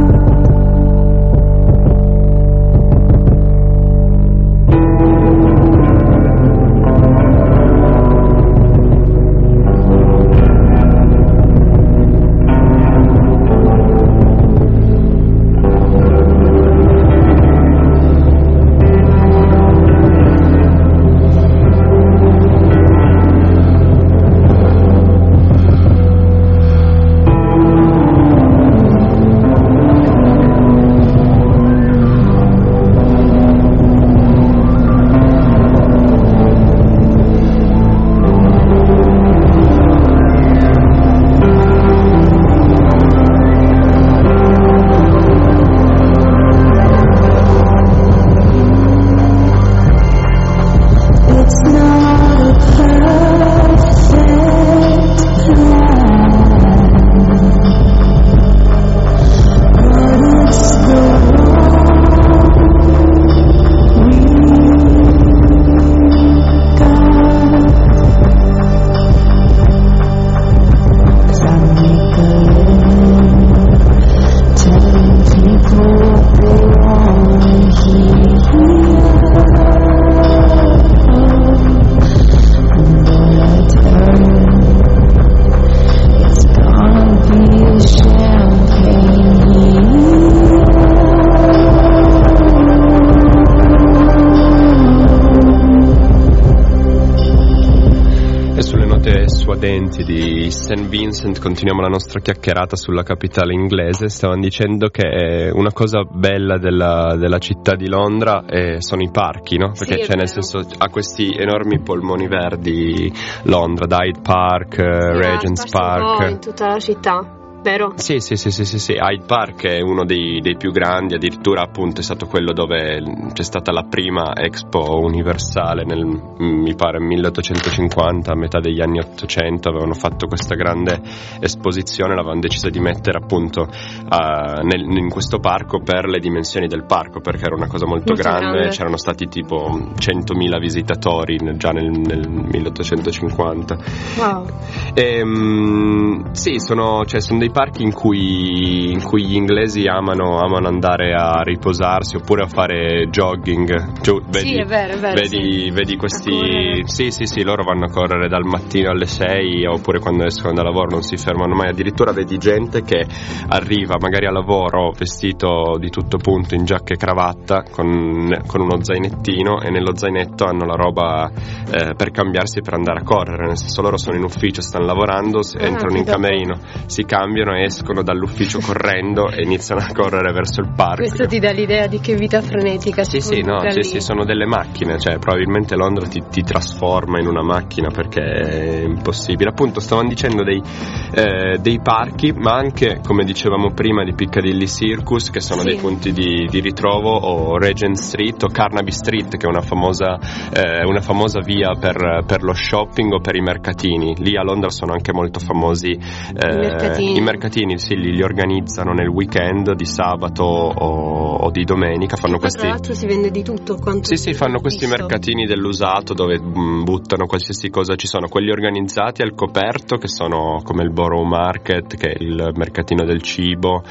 [SPEAKER 2] Di Saint Vincent continuiamo la nostra chiacchierata sulla capitale inglese. Stavano dicendo che una cosa bella della, della città di Londra eh, sono i parchi, no? Perché
[SPEAKER 3] Sì, è
[SPEAKER 2] c'è, nel
[SPEAKER 3] vero.
[SPEAKER 2] senso, ha questi enormi polmoni verdi Londra, da Hyde Park, eh,
[SPEAKER 3] Ah,
[SPEAKER 2] Regent's
[SPEAKER 3] sparsi un po'
[SPEAKER 2] Park.
[SPEAKER 3] in tutta la città. vero?
[SPEAKER 2] Sì, sì, sì, sì, sì, sì. Hyde Park è uno dei, dei più grandi, addirittura appunto è stato quello dove c'è stata la prima Expo universale nel, mi pare, milleottocentocinquanta, a metà degli anni ottocento, avevano fatto questa grande esposizione, l'avevano deciso di mettere appunto uh, nel, in questo parco per le dimensioni del parco, perché era una cosa molto,
[SPEAKER 3] Molto
[SPEAKER 2] grande,
[SPEAKER 3] grande.
[SPEAKER 2] c'erano stati tipo centomila visitatori già nel, nel milleottocentocinquanta.
[SPEAKER 3] Wow.
[SPEAKER 2] E, um, sì, sono, cioè, sono dei parchi in cui, in cui gli inglesi amano, amano andare a riposarsi oppure a fare jogging. Giù, vedi,
[SPEAKER 3] Sì, è vero, è vero,
[SPEAKER 2] vedi,
[SPEAKER 3] sì.
[SPEAKER 2] vedi
[SPEAKER 3] A
[SPEAKER 2] questi,
[SPEAKER 3] correre.
[SPEAKER 2] sì, sì, sì, loro vanno a correre dal mattino alle sei oppure quando escono da lavoro non si fermano mai. Addirittura vedi gente che arriva magari a lavoro vestito di tutto punto in giacca e cravatta con, con uno zainettino, e nello zainetto hanno la roba eh, per cambiarsi per andare a correre, nel senso loro sono in ufficio, stanno lavorando,
[SPEAKER 3] Ah,
[SPEAKER 2] entrano in
[SPEAKER 3] che dopo-
[SPEAKER 2] camerino, si cambiano e escono dall'ufficio correndo e iniziano a correre verso il parco.
[SPEAKER 3] Questo ti dà l'idea di che vita frenetica
[SPEAKER 2] Sì,
[SPEAKER 3] si
[SPEAKER 2] sì, no,
[SPEAKER 3] conduca
[SPEAKER 2] sì,
[SPEAKER 3] lì.
[SPEAKER 2] sì, sono delle macchine, cioè probabilmente Londra ti, ti trasforma in una macchina perché è impossibile. Appunto, stavamo dicendo dei, eh, dei parchi, ma anche, come dicevamo prima, di Piccadilly Circus, che sono
[SPEAKER 3] Sì.
[SPEAKER 2] dei punti di, di ritrovo, o Regent Street o Carnaby Street, che è una famosa, eh, una famosa via per, per lo shopping o per i mercatini. Lì a Londra sono anche molto famosi eh,
[SPEAKER 3] I mercatini.
[SPEAKER 2] i mercatini, sì, li, li organizzano nel weekend di sabato o, o di domenica, fanno
[SPEAKER 3] Poi,
[SPEAKER 2] questi...
[SPEAKER 3] tra l'altro si vende di tutto. Quanto
[SPEAKER 2] Sì, sì, fanno
[SPEAKER 3] ho
[SPEAKER 2] questi
[SPEAKER 3] visto.
[SPEAKER 2] mercatini dell'usato dove mh, buttano qualsiasi cosa. Ci sono quelli organizzati al coperto, che sono come il Borough Market, che è il mercatino del cibo,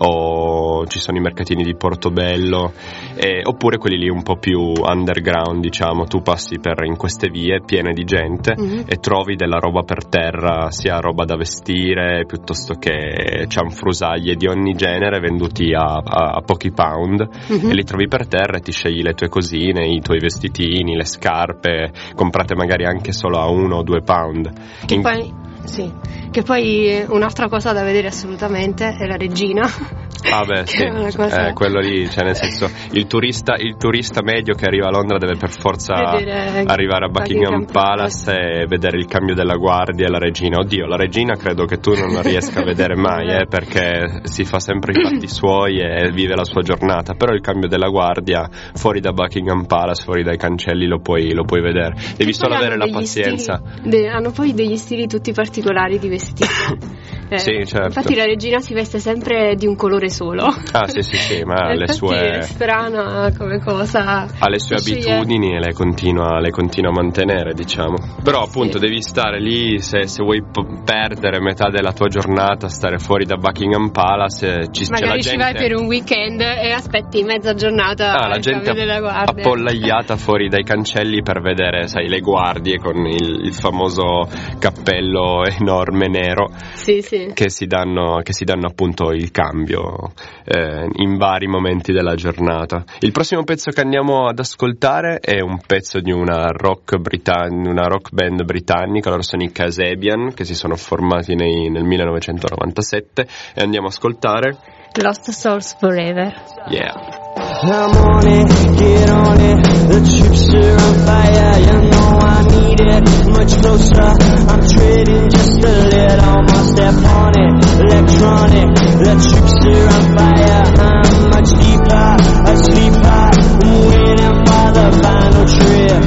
[SPEAKER 2] o ci sono i mercatini di Portobello, e, oppure quelli lì un po' più underground, diciamo. Tu passi per in queste vie piene di gente
[SPEAKER 3] Mhm.
[SPEAKER 2] e trovi della roba per terra, sia roba da vestire piuttosto che cianfrusaglie di ogni genere venduti a, a, a pochi pound.
[SPEAKER 3] Mhm.
[SPEAKER 2] E li trovi per terra e ti scegli le tue cosine, i tuoi vestitini, le scarpe, comprate magari anche solo a uno o due pound.
[SPEAKER 3] Che
[SPEAKER 2] In-
[SPEAKER 3] poi, sì, che poi un'altra cosa da vedere assolutamente è la regina.
[SPEAKER 2] Ah beh, sì,
[SPEAKER 3] Che è una cosa-
[SPEAKER 2] eh, quello lì, cioè nel senso, il turista, il turista medio che arriva a Londra deve per forza
[SPEAKER 3] Vedere
[SPEAKER 2] arrivare a Buckingham
[SPEAKER 3] Buckingham
[SPEAKER 2] Palace e vedere il cambio della guardia e la regina. Oddio, la regina credo che tu non la riesca a vedere mai, eh, perché si fa sempre i fatti suoi e vive la sua giornata, però il cambio della guardia fuori da Buckingham Palace, fuori dai cancelli, lo puoi, lo puoi vedere. Devi
[SPEAKER 3] Poi
[SPEAKER 2] solo
[SPEAKER 3] hanno
[SPEAKER 2] avere la
[SPEAKER 3] degli
[SPEAKER 2] pazienza.
[SPEAKER 3] stili- de- hanno poi degli stili tutti particolari di vestito. Eh,
[SPEAKER 2] Sì, certo.
[SPEAKER 3] Infatti la regina si veste sempre di un colore solo.
[SPEAKER 2] Ah sì sì sì, ma ha le
[SPEAKER 3] Infatti
[SPEAKER 2] sue...
[SPEAKER 3] è strana come cosa.
[SPEAKER 2] ha le sue
[SPEAKER 3] Sceglie-
[SPEAKER 2] abitudini e le continua, le continua a mantenere, diciamo. Però appunto
[SPEAKER 3] Sì.
[SPEAKER 2] devi stare lì, se, se vuoi p- perdere metà della tua giornata, stare fuori da Buckingham Palace, eh, ci, c'è la
[SPEAKER 3] Magari ci
[SPEAKER 2] gente,
[SPEAKER 3] vai per un weekend e aspetti mezza giornata
[SPEAKER 2] ah, la
[SPEAKER 3] al
[SPEAKER 2] gente
[SPEAKER 3] cambio della guardia.
[SPEAKER 2] appollaiata fuori dai cancelli per vedere, sai, le guardie con il, il famoso cappello enorme nero
[SPEAKER 3] Sì, sì.
[SPEAKER 2] che si danno, che si danno appunto il cambio eh, in vari momenti della giornata. Il prossimo pezzo che andiamo ad ascoltare è un pezzo di una rock, britann- una rock band britannica, loro sono i Kasabian, che si sono formati nei- nel millenovecentonovantasette, e andiamo a ascoltare
[SPEAKER 3] Lost Souls Forever.
[SPEAKER 2] Yeah.
[SPEAKER 5] I'm on it, get on it. The troops are on fire, you know I need it. Much closer, I'm treading just a little more. Step on it, electronic. The troops are on fire, I'm much deeper, a sleeper. I'm waiting for the final trip.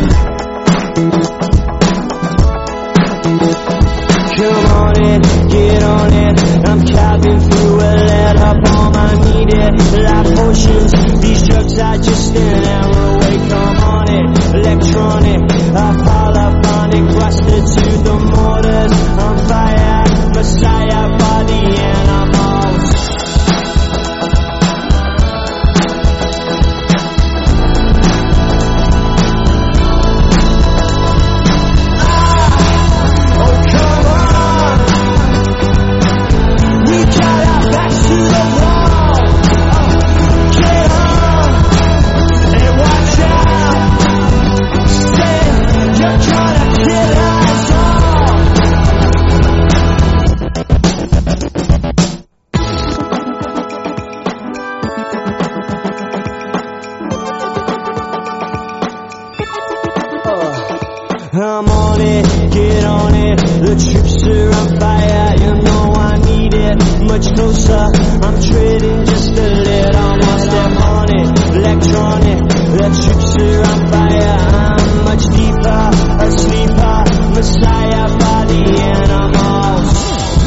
[SPEAKER 5] Come on it, get on it. I'm cabin through a letter bomb, I need it. Life potions, these drugs are just an hour away. Come on it, electronic, a polyphonic, rusted to the mortars. On fire, messiah for the animals. Oh, come on. We got our backs to the wall. Get on and watch out. Say you're trying to kill us all. I'm on it, get on it. The troops are on fire, you know I need it. it much closer. I'm treading just a little more. Step on it, electronic, the troops are on fire. I'm much deeper, a sleeper, messiah by the animals.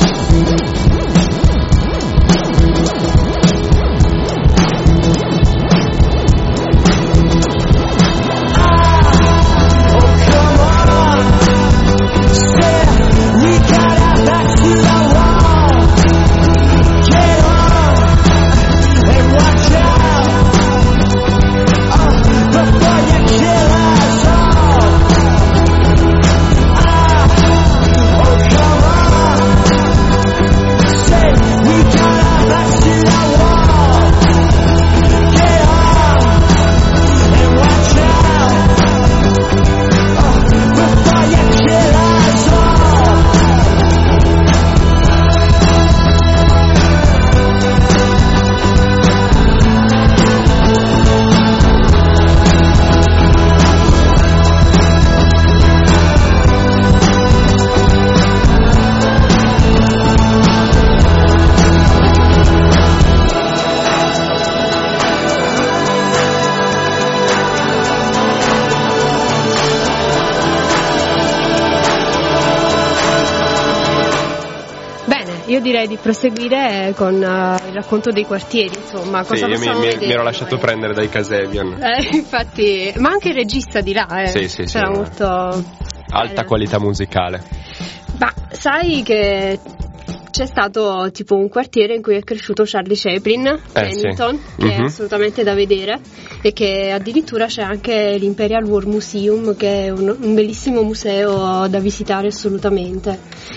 [SPEAKER 3] Io direi di proseguire con uh, il racconto dei quartieri, insomma, cosa
[SPEAKER 2] sì,
[SPEAKER 3] possiamo
[SPEAKER 2] mi,
[SPEAKER 3] vedere?
[SPEAKER 2] Mi ero lasciato
[SPEAKER 3] noi?
[SPEAKER 2] prendere dai Casebian.
[SPEAKER 3] Eh, infatti, ma anche il regista di là, eh.
[SPEAKER 2] Sì, sì, sì.
[SPEAKER 3] Sarà molto
[SPEAKER 2] alta
[SPEAKER 3] eh.
[SPEAKER 2] qualità musicale.
[SPEAKER 3] Ma sai che c'è stato tipo un quartiere in cui è cresciuto Charlie Chaplin,
[SPEAKER 2] eh,
[SPEAKER 3] Bennington,
[SPEAKER 2] sì.
[SPEAKER 3] che
[SPEAKER 2] mm-hmm.
[SPEAKER 3] è assolutamente da vedere, e che addirittura c'è anche l'Imperial War Museum, che è un, un bellissimo museo da visitare assolutamente.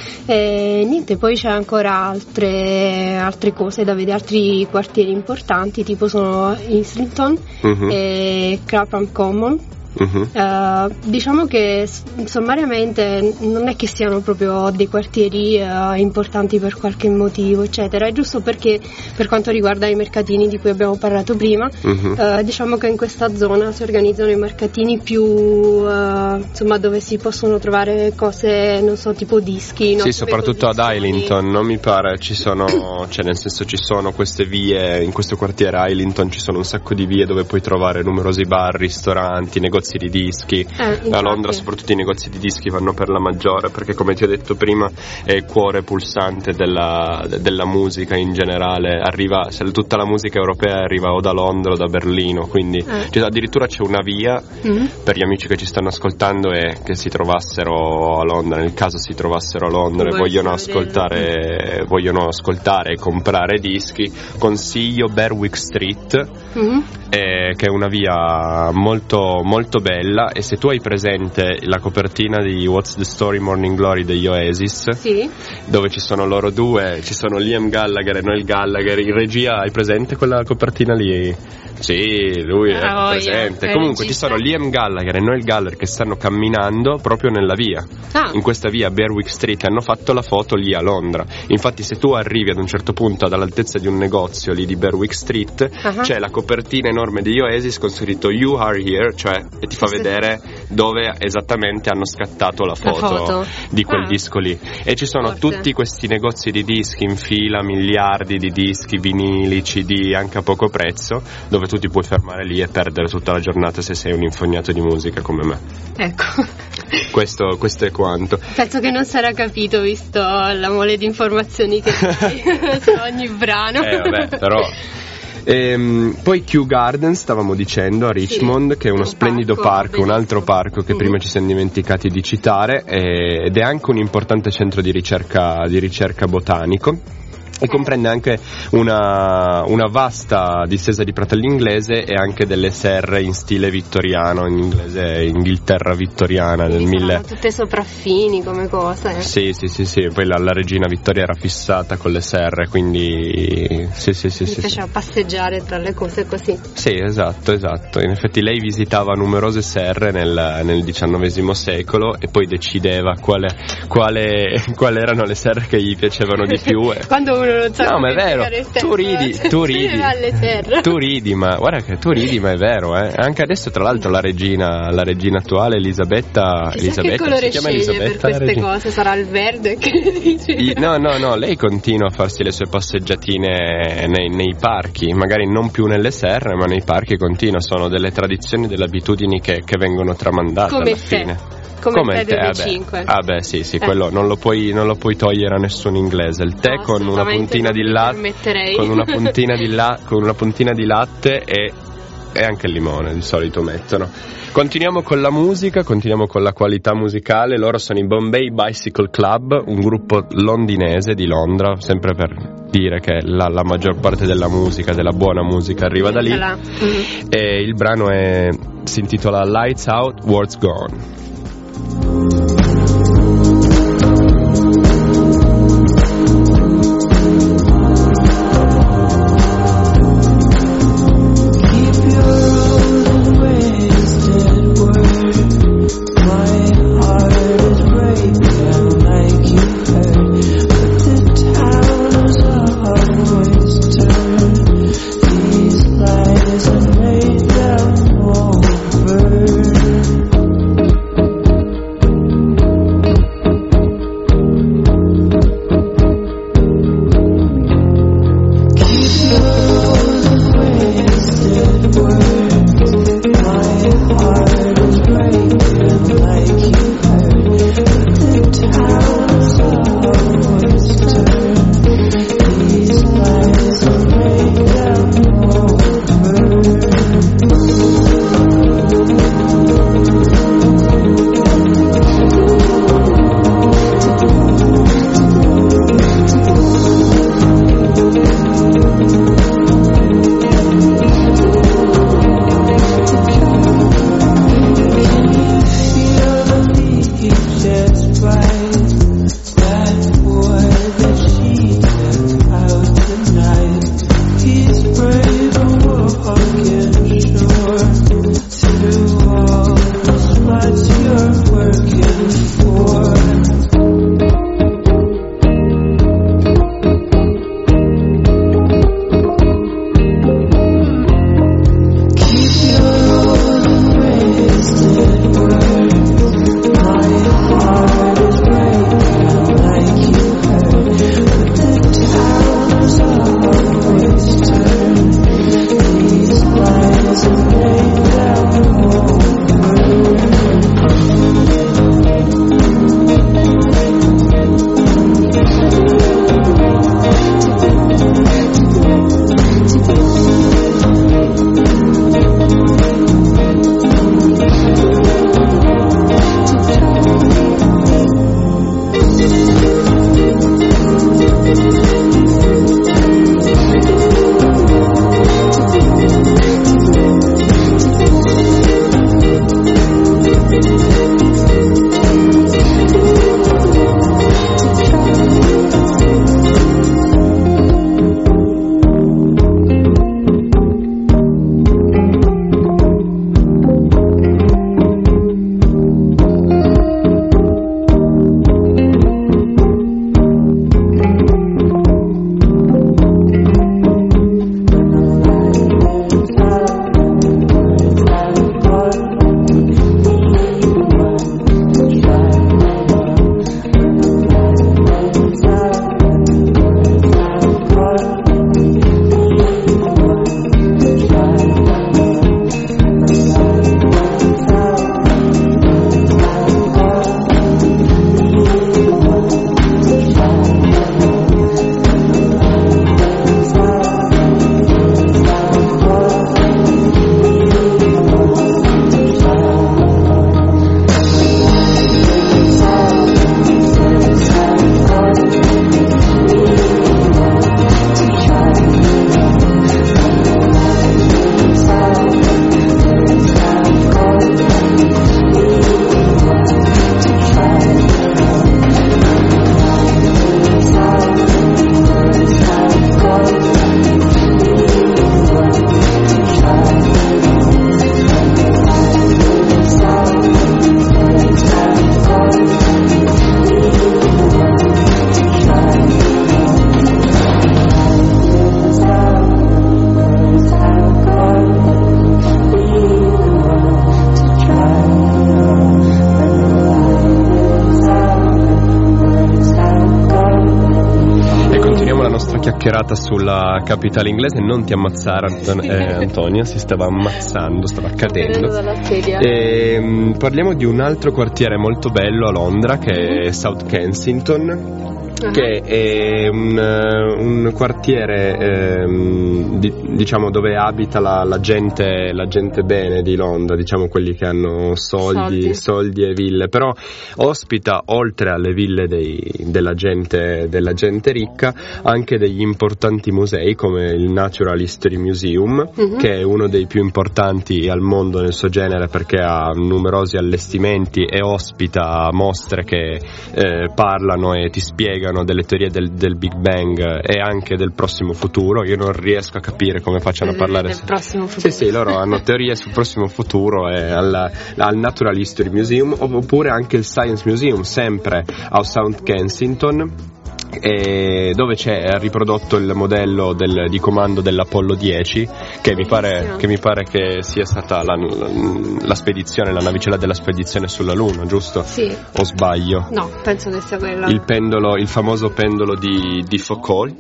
[SPEAKER 3] E niente, poi c'è ancora altre, altre cose da vedere, altri quartieri importanti, tipo sono Islington
[SPEAKER 2] mm-hmm.
[SPEAKER 3] e Clapham Common.
[SPEAKER 2] Uh-huh.
[SPEAKER 3] Uh, diciamo che sommariamente non è che siano proprio dei quartieri uh, importanti per qualche motivo eccetera, è giusto perché per quanto riguarda i mercatini di cui abbiamo parlato prima, uh-huh. uh, diciamo che in questa zona si organizzano i mercatini più uh, insomma, dove si possono trovare cose, non so, tipo dischi,
[SPEAKER 2] sì, soprattutto ad Islington, non mi pare ci sono, cioè nel senso ci sono queste vie, in questo quartiere Islington ci sono un sacco di vie dove puoi trovare numerosi bar, ristoranti, negozi di dischi.
[SPEAKER 3] Eh,
[SPEAKER 2] a Londra soprattutto i negozi di dischi vanno per la maggiore, perché come ti ho detto prima è il cuore pulsante della, della musica in generale, arriva, se tutta la musica europea arriva o da Londra o da Berlino, quindi eh. cioè, addirittura c'è una via mm-hmm. per gli amici che ci stanno ascoltando e che si trovassero a Londra, nel caso si trovassero a Londra e vogliono ascoltare, vogliono ascoltare e comprare dischi, consiglio Berwick Street, mm-hmm. eh, che è una via molto molto bella, e se tu hai presente la copertina di What's the Story Morning Glory degli Oasis,
[SPEAKER 3] sì.
[SPEAKER 2] dove ci sono loro due, ci sono Liam Gallagher e Noel Gallagher, in regia hai presente quella copertina lì? Sì, lui è
[SPEAKER 3] ah,
[SPEAKER 2] presente.
[SPEAKER 3] È
[SPEAKER 2] Comunque
[SPEAKER 3] regista.
[SPEAKER 2] ci sono Liam Gallagher e Noel Gallagher che stanno camminando proprio nella via,
[SPEAKER 3] ah.
[SPEAKER 2] in questa via Berwick Street, hanno fatto la foto lì a Londra. Infatti se tu arrivi ad un certo punto dall'altezza di un negozio lì di Berwick Street, uh-huh. c'è la copertina enorme degli Oasis con scritto You Are Here, cioè, e ti fa sì. vedere dove esattamente hanno scattato la foto,
[SPEAKER 3] la foto.
[SPEAKER 2] di quel
[SPEAKER 3] ah.
[SPEAKER 2] disco lì. E ci sono
[SPEAKER 3] Forte.
[SPEAKER 2] tutti questi negozi di dischi in fila, miliardi di dischi, vinili, C D anche a poco prezzo, dove tu ti puoi fermare lì e perdere tutta la giornata se sei un infognato di musica come me.
[SPEAKER 3] Ecco.
[SPEAKER 2] Questo, questo è quanto.
[SPEAKER 3] Penso che non sarà capito, visto la mole di informazioni che hai su ogni brano.
[SPEAKER 2] Eh vabbè, però... Ehm, poi Kew Gardens stavamo dicendo a Richmond, sì, che è uno un splendido parco, parco un altro parco che mm. prima ci siamo dimenticati di citare, eh, ed è anche un importante centro di ricerca, di ricerca botanico. E comprende anche una, una vasta distesa di pratello inglese e anche delle serre in stile vittoriano, in inglese Inghilterra vittoriana del mille.
[SPEAKER 3] Tutte sopraffini come cose.
[SPEAKER 2] Sì, sì, sì, sì. Poi la, la regina Vittoria era fissata con le serre, quindi sì, sì, sì.
[SPEAKER 3] Mi
[SPEAKER 2] sì,
[SPEAKER 3] faceva
[SPEAKER 2] sì.
[SPEAKER 3] passeggiare tra le cose così.
[SPEAKER 2] Sì, esatto, esatto. In effetti lei visitava numerose serre nel, nel diciannovesimo secolo e poi decideva quale, quale, quali erano le serre che gli piacevano di più.
[SPEAKER 3] Quando uno non sa
[SPEAKER 2] No, ma
[SPEAKER 3] come
[SPEAKER 2] è vero,
[SPEAKER 3] spiegare ste
[SPEAKER 2] tu ridi,
[SPEAKER 3] cose.
[SPEAKER 2] tu ridi,
[SPEAKER 3] Alle serre.
[SPEAKER 2] tu ridi, ma guarda che tu ridi, ma è vero, eh. Anche adesso, tra l'altro, la regina, la regina attuale, Elisabetta,
[SPEAKER 3] Chissà
[SPEAKER 2] Elisabetta,
[SPEAKER 3] che colore
[SPEAKER 2] si chiama
[SPEAKER 3] sceglie per
[SPEAKER 2] Elisabetta, la
[SPEAKER 3] queste
[SPEAKER 2] regina?
[SPEAKER 3] cose, sarà il verde che dici?
[SPEAKER 2] I- No, no, no, lei continua a farsi le sue passeggiatine nei, nei parchi, magari non più nelle serre, ma nei parchi continua, sono delle tradizioni, delle abitudini che, che vengono tramandate
[SPEAKER 3] Come
[SPEAKER 2] alla
[SPEAKER 3] te.
[SPEAKER 2] fine.
[SPEAKER 3] Come, il tè delle
[SPEAKER 2] vabbè.
[SPEAKER 3] cinque.
[SPEAKER 2] Ah beh, sì, sì,
[SPEAKER 3] Eh.
[SPEAKER 2] quello non lo puoi non lo puoi togliere a nessun inglese. Il tè
[SPEAKER 3] No,
[SPEAKER 2] con una
[SPEAKER 3] assolutamente
[SPEAKER 2] puntina
[SPEAKER 3] non
[SPEAKER 2] di
[SPEAKER 3] mi
[SPEAKER 2] latte
[SPEAKER 3] permetterei.
[SPEAKER 2] con una puntina di la- con una puntina di latte e e anche il limone di solito mettono. Continuiamo con la musica, continuiamo con la qualità musicale. Loro sono i Bombay Bicycle Club, un gruppo londinese di Londra, sempre per dire che la, la maggior parte della musica, della buona musica arriva da lì.
[SPEAKER 3] Là. Mm.
[SPEAKER 2] E il brano è, si intitola Lights Out, Words Gone.
[SPEAKER 4] Heart is
[SPEAKER 2] chiacchierata sulla capitale inglese. Non ti ammazzare, eh, Antonio, si stava ammazzando, stava cadendo.
[SPEAKER 3] Dalla sedia.
[SPEAKER 2] E, mh, parliamo di un altro quartiere molto bello a Londra, che è South Kensington, che è un, un quartiere ehm, di, diciamo dove abita la, la gente la gente bene di Londra, diciamo quelli che hanno soldi, soldi, soldi e ville, però ospita, oltre alle ville dei, della gente della gente ricca, anche degli importanti musei come il Natural History Museum, uh-huh. che è uno dei più importanti al mondo nel suo genere, perché ha numerosi allestimenti e ospita mostre che eh, parlano e ti spiegano delle teorie del, del Big Bang e anche del prossimo futuro. Io non riesco a capire come facciano a parlare
[SPEAKER 3] del prossimo futuro.
[SPEAKER 2] Sì, sì, loro hanno teorie sul prossimo futuro e al, al Natural History Museum, oppure anche il Science Museum, sempre a South Kensington, e dove c'è riprodotto il modello del, di comando dell'Apollo dieci, che mi pare che mi pare che sia stata la, la, la spedizione, la navicella della spedizione sulla Luna, giusto?
[SPEAKER 3] Sì.
[SPEAKER 2] O sbaglio?
[SPEAKER 3] No, penso che sia quella.
[SPEAKER 2] Il pendolo, il famoso pendolo di, di Foucault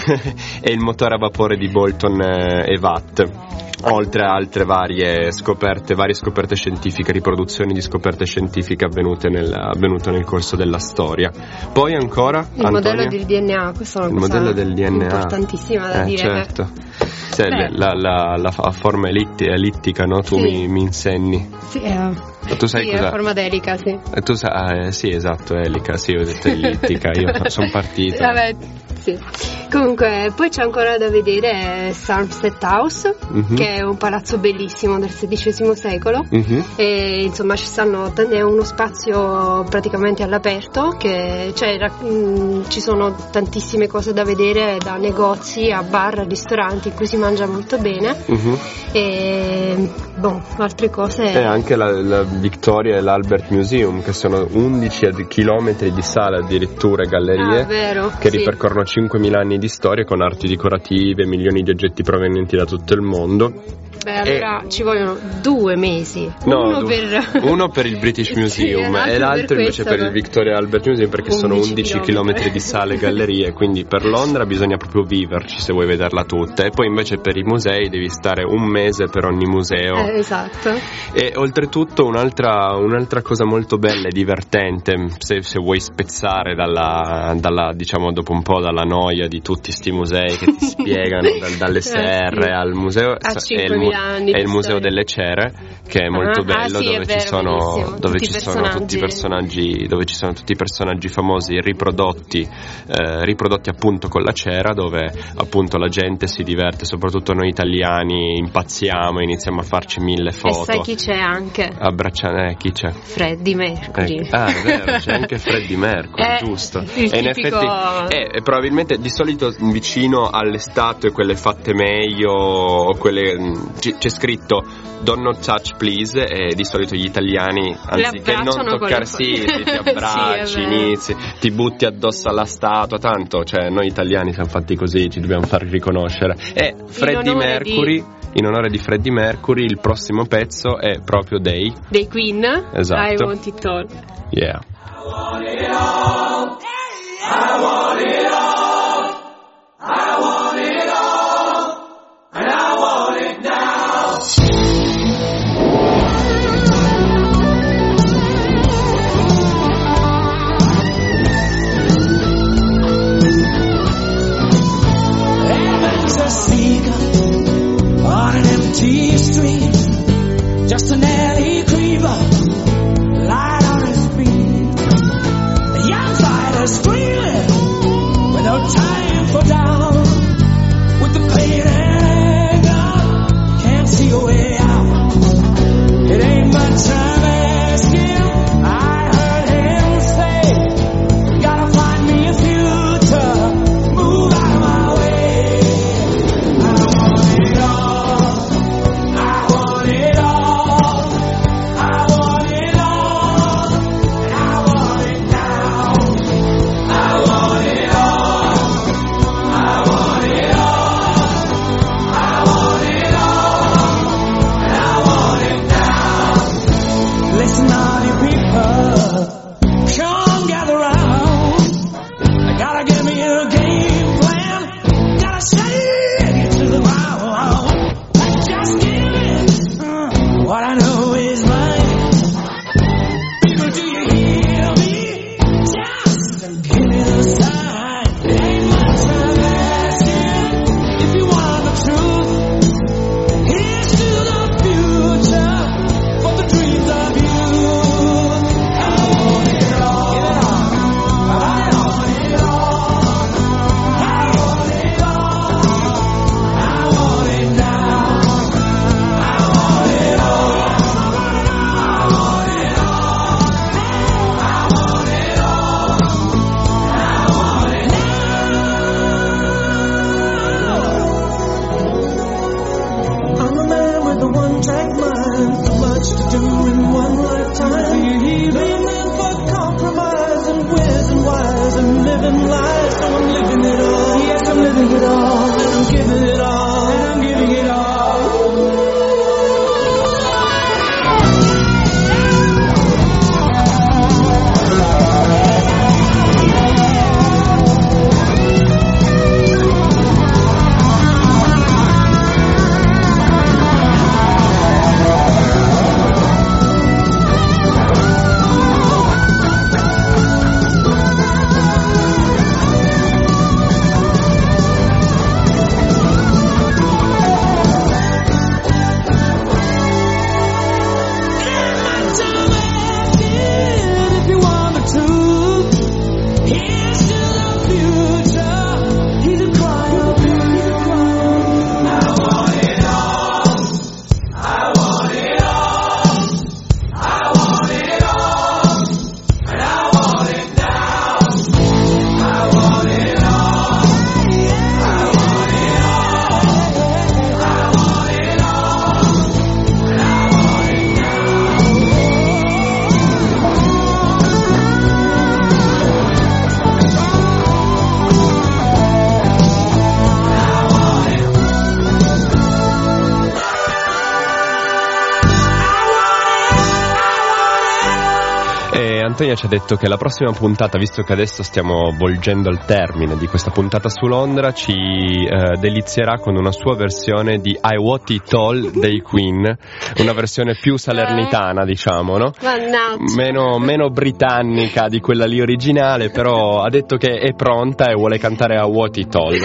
[SPEAKER 2] e il motore a vapore di Boulton e Watt, oltre a altre varie scoperte, varie scoperte scientifiche, riproduzioni di scoperte scientifiche avvenute nel, avvenute nel corso della storia. Poi ancora
[SPEAKER 3] il
[SPEAKER 2] Antonio,
[SPEAKER 3] modello del D N A, questa è una
[SPEAKER 2] il
[SPEAKER 3] cosa
[SPEAKER 2] modello del D N A
[SPEAKER 3] importantissima da
[SPEAKER 2] eh,
[SPEAKER 3] dire.
[SPEAKER 2] Certo. Sì, la, la, la, la forma ellitti, ellittica, no? Tu
[SPEAKER 3] sì.
[SPEAKER 2] mi, mi insegni.
[SPEAKER 3] Sì, eh.
[SPEAKER 2] Tu sai
[SPEAKER 3] sì,
[SPEAKER 2] cosa?
[SPEAKER 3] la forma d'elica, sì.
[SPEAKER 2] E tu sai, ah, eh, sì, esatto, elica, sì, ho detto ellittica, io sono partito.
[SPEAKER 3] Vabbè, sì. Comunque, poi c'è ancora da vedere Somerset House, mm-hmm. che è un palazzo bellissimo del sedicesimo secolo, mm-hmm. e insomma ci stanno, è uno spazio praticamente all'aperto, che cioè, mh, ci sono tantissime cose da vedere, da negozi a bar, a ristoranti, in cui si mangia molto bene, mm-hmm. e boh, altre cose.
[SPEAKER 2] E anche la, la Victoria e l'Albert Museum, che sono undici chilometri di sale addirittura e gallerie,
[SPEAKER 3] ah, vero,
[SPEAKER 2] che
[SPEAKER 3] sì.
[SPEAKER 2] ripercorrono cinquemila anni di storia con arti decorative, milioni di oggetti provenienti da tutto il mondo.
[SPEAKER 3] Beh, allora e... ci vogliono due mesi.
[SPEAKER 2] No,
[SPEAKER 3] uno,
[SPEAKER 2] du-
[SPEAKER 3] per...
[SPEAKER 2] uno per il British Museum
[SPEAKER 3] sì,
[SPEAKER 2] e l'altro
[SPEAKER 3] per
[SPEAKER 2] invece per il Victoria Albert Museum, perché sono undici chilometri di sale e gallerie, quindi per Londra bisogna proprio viverci se vuoi vederla tutta, e poi invece per i musei devi stare un mese per ogni museo.
[SPEAKER 3] Eh, esatto.
[SPEAKER 2] E oltretutto un'altra, un'altra cosa molto bella e divertente, se, se vuoi spezzare dalla, dalla, diciamo dopo un po' dalla noia di tutti sti musei che ti spiegano dal, dalle serre eh, sì. al museo,
[SPEAKER 3] a
[SPEAKER 2] è il, è il museo delle cere, che è molto ah, bello, ah, sì, dove, ci, vero, sono, dove ci sono tutti i personaggi, dove ci sono tutti i personaggi famosi riprodotti, eh, riprodotti appunto con la cera, dove appunto la gente si diverte, soprattutto noi italiani impazziamo, iniziamo a farci mille foto.
[SPEAKER 3] E sai chi c'è anche?
[SPEAKER 2] Abbracciare, eh, chi c'è?
[SPEAKER 3] Freddie Mercury.
[SPEAKER 2] Eh, ah, è vero, c'è anche Freddie Mercury,
[SPEAKER 3] eh,
[SPEAKER 2] giusto.
[SPEAKER 3] E
[SPEAKER 2] in
[SPEAKER 3] tipico...
[SPEAKER 2] effetti, eh, probabilmente di solito vicino alle statue, quelle fatte meglio, o quelle c- c'è scritto "Don't not touch please", e di solito gli italiani, anziché non toccare, sì, ti abbracci, sì, inizi, ti butti addosso alla statua, tanto, cioè noi italiani siamo fatti così, ci dobbiamo far riconoscere. E Freddie Mercury di... in onore di Freddie Mercury, il prossimo pezzo è proprio dei
[SPEAKER 3] dei Queen.
[SPEAKER 2] Esatto.
[SPEAKER 3] I Want It All.
[SPEAKER 2] Yeah.
[SPEAKER 6] I want it all. I want it all. I want it all. And I want it now. Heaven's a seeker on an empty street, just an alley creeper. Light on his feet, the young fighter screaming with no time for down, with the pain and anger, can't see a way out. It ain't much time asking. I heard him say, gotta find me a future, move out of my way. I want it all, I want it all, I want it all. I
[SPEAKER 2] Antonia ci ha detto che la prossima puntata, visto che adesso stiamo volgendo al termine di questa puntata su Londra, ci eh, delizierà con una sua versione di I Want It All dei Queen, una versione più salernitana, diciamo, no? Meno, meno britannica di quella lì originale, però ha detto che è pronta e vuole cantare I Want It All.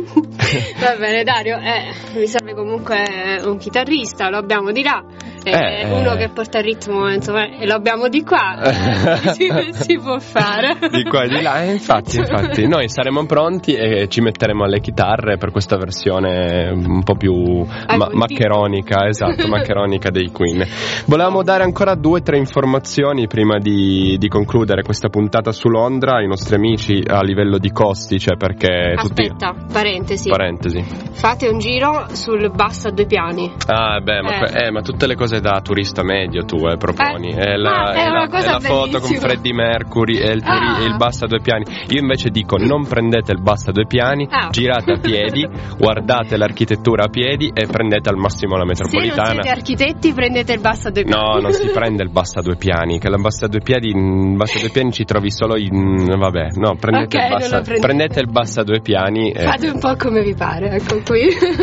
[SPEAKER 3] Va bene, Dario, eh, mi serve comunque un chitarrista, lo abbiamo di là, eh,
[SPEAKER 2] eh,
[SPEAKER 3] uno che porta il ritmo, insomma, e lo abbiamo di qua, eh, si, si può fare.
[SPEAKER 2] Di qua e di là, eh, infatti, infatti, noi saremo pronti e ci metteremo alle chitarre per questa versione un po' più ma- maccheronica, esatto, maccheronica dei Queen. Volevamo dare ancora due o tre informazioni prima di, di concludere questa puntata su Londra ai nostri amici a livello di costi, cioè perché
[SPEAKER 3] aspetta,
[SPEAKER 2] tutti...
[SPEAKER 3] parentesi.
[SPEAKER 2] Parentesi.
[SPEAKER 3] Fate un giro sul bus a due piani.
[SPEAKER 2] Ah, beh, ma,
[SPEAKER 3] eh.
[SPEAKER 2] eh, ma tutte le cose da turista medio tu eh, proponi.
[SPEAKER 3] Eh,
[SPEAKER 2] è la,
[SPEAKER 3] è
[SPEAKER 2] è
[SPEAKER 3] una
[SPEAKER 2] la,
[SPEAKER 3] cosa
[SPEAKER 2] è la foto con Freddie Mercury e il,
[SPEAKER 3] ah.
[SPEAKER 2] e il bus a due piani. Io invece dico: non prendete il bus a due piani,
[SPEAKER 3] ah.
[SPEAKER 2] girate a piedi, guardate l'architettura a piedi e prendete al massimo la metropolitana.
[SPEAKER 3] Se non siete architetti, prendete il bus a due piani.
[SPEAKER 2] No, non si prende il bus a due piani, che la bus a due piedi, il bus a due piani ci trovi solo in. Vabbè, no, prendete,
[SPEAKER 3] okay,
[SPEAKER 2] il, bus a, prendete. prendete il bus a due piani. E...
[SPEAKER 3] fate un po' come vi pare, ecco qui.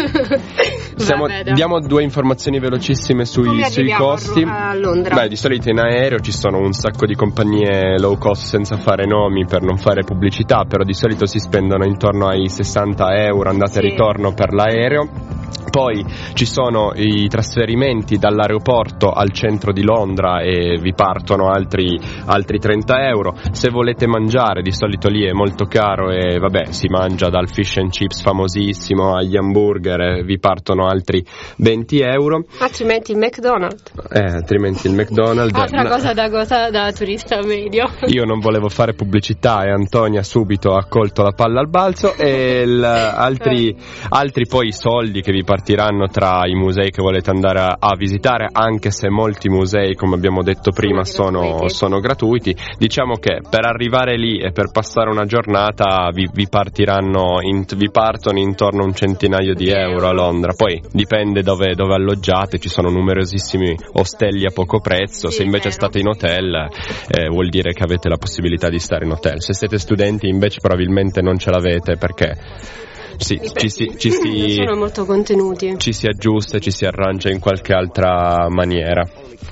[SPEAKER 2] Siamo, diamo due informazioni velocissime sui, sui costi.
[SPEAKER 3] A Londra?
[SPEAKER 2] Beh, di solito in aereo ci sono un sacco di compagnie low cost senza fare nomi per non fare pubblicità, però di solito si spendono intorno ai sessanta euro andata sì. e ritorno per l'aereo. Poi ci sono i trasferimenti dall'aeroporto al centro di Londra e vi partono altri, altri trenta euro. Se volete mangiare, di solito lì è molto caro e vabbè, si mangia dal fish and chips famosissimo agli hamburger e vi partono altri venti euro.
[SPEAKER 3] Altrimenti il McDonald's.
[SPEAKER 2] Eh, altrimenti il McDonald's.
[SPEAKER 3] Altra
[SPEAKER 2] no.
[SPEAKER 3] cosa da cosa da turista medio.
[SPEAKER 2] Io non volevo fare pubblicità e Antonia subito ha colto la palla al balzo e il, altri, altri poi soldi che vi partiranno tra i musei che volete andare a, a visitare, anche se molti musei, come abbiamo detto prima, sono, gratuiti. sono gratuiti. Diciamo che per arrivare lì e per passare una giornata vi, vi partiranno in, vi partono intorno a un centinaio di euro a Londra. Poi dipende dove, dove alloggiate, ci sono numerosissimi ostelli a poco prezzo.
[SPEAKER 3] Sì,
[SPEAKER 2] se invece
[SPEAKER 3] vero.
[SPEAKER 2] state in hotel eh, vuol dire che avete la possibilità di stare in hotel. Se siete studenti invece probabilmente non ce l'avete, perché Sì, ci si, ci si,
[SPEAKER 3] sono molto contenuti.
[SPEAKER 2] Ci si aggiusta e ci si arrangia in qualche altra maniera.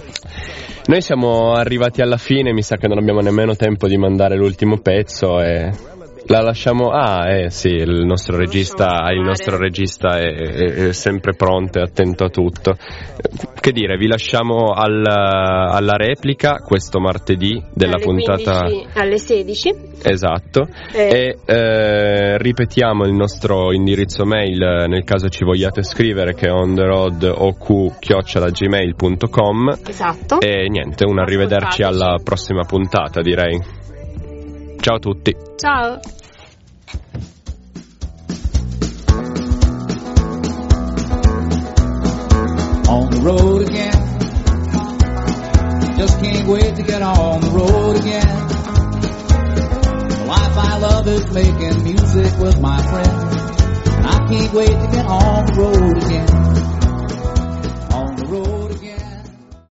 [SPEAKER 2] Noi siamo arrivati alla fine, mi sa che non abbiamo nemmeno tempo di mandare l'ultimo pezzo e la lasciamo. Ah, eh sì, il nostro regista, il nostro regista è, è, è sempre pronto e attento a tutto. Che dire, vi lasciamo al, alla replica questo martedì della
[SPEAKER 3] alle
[SPEAKER 2] puntata
[SPEAKER 3] quindici, alle sedici.
[SPEAKER 2] Esatto.
[SPEAKER 3] Eh.
[SPEAKER 2] E eh, ripetiamo il nostro indirizzo mail nel caso ci vogliate scrivere, che è on the road o q chiocciola gmail punto com.
[SPEAKER 3] Esatto.
[SPEAKER 2] E niente, un arrivederci alla prossima puntata, direi. Ciao a tutti.
[SPEAKER 3] Ciao.
[SPEAKER 1] On the road again. Just can't wait to get on the road again. The life I love is making music with my friends. And I can't wait to get on the road again.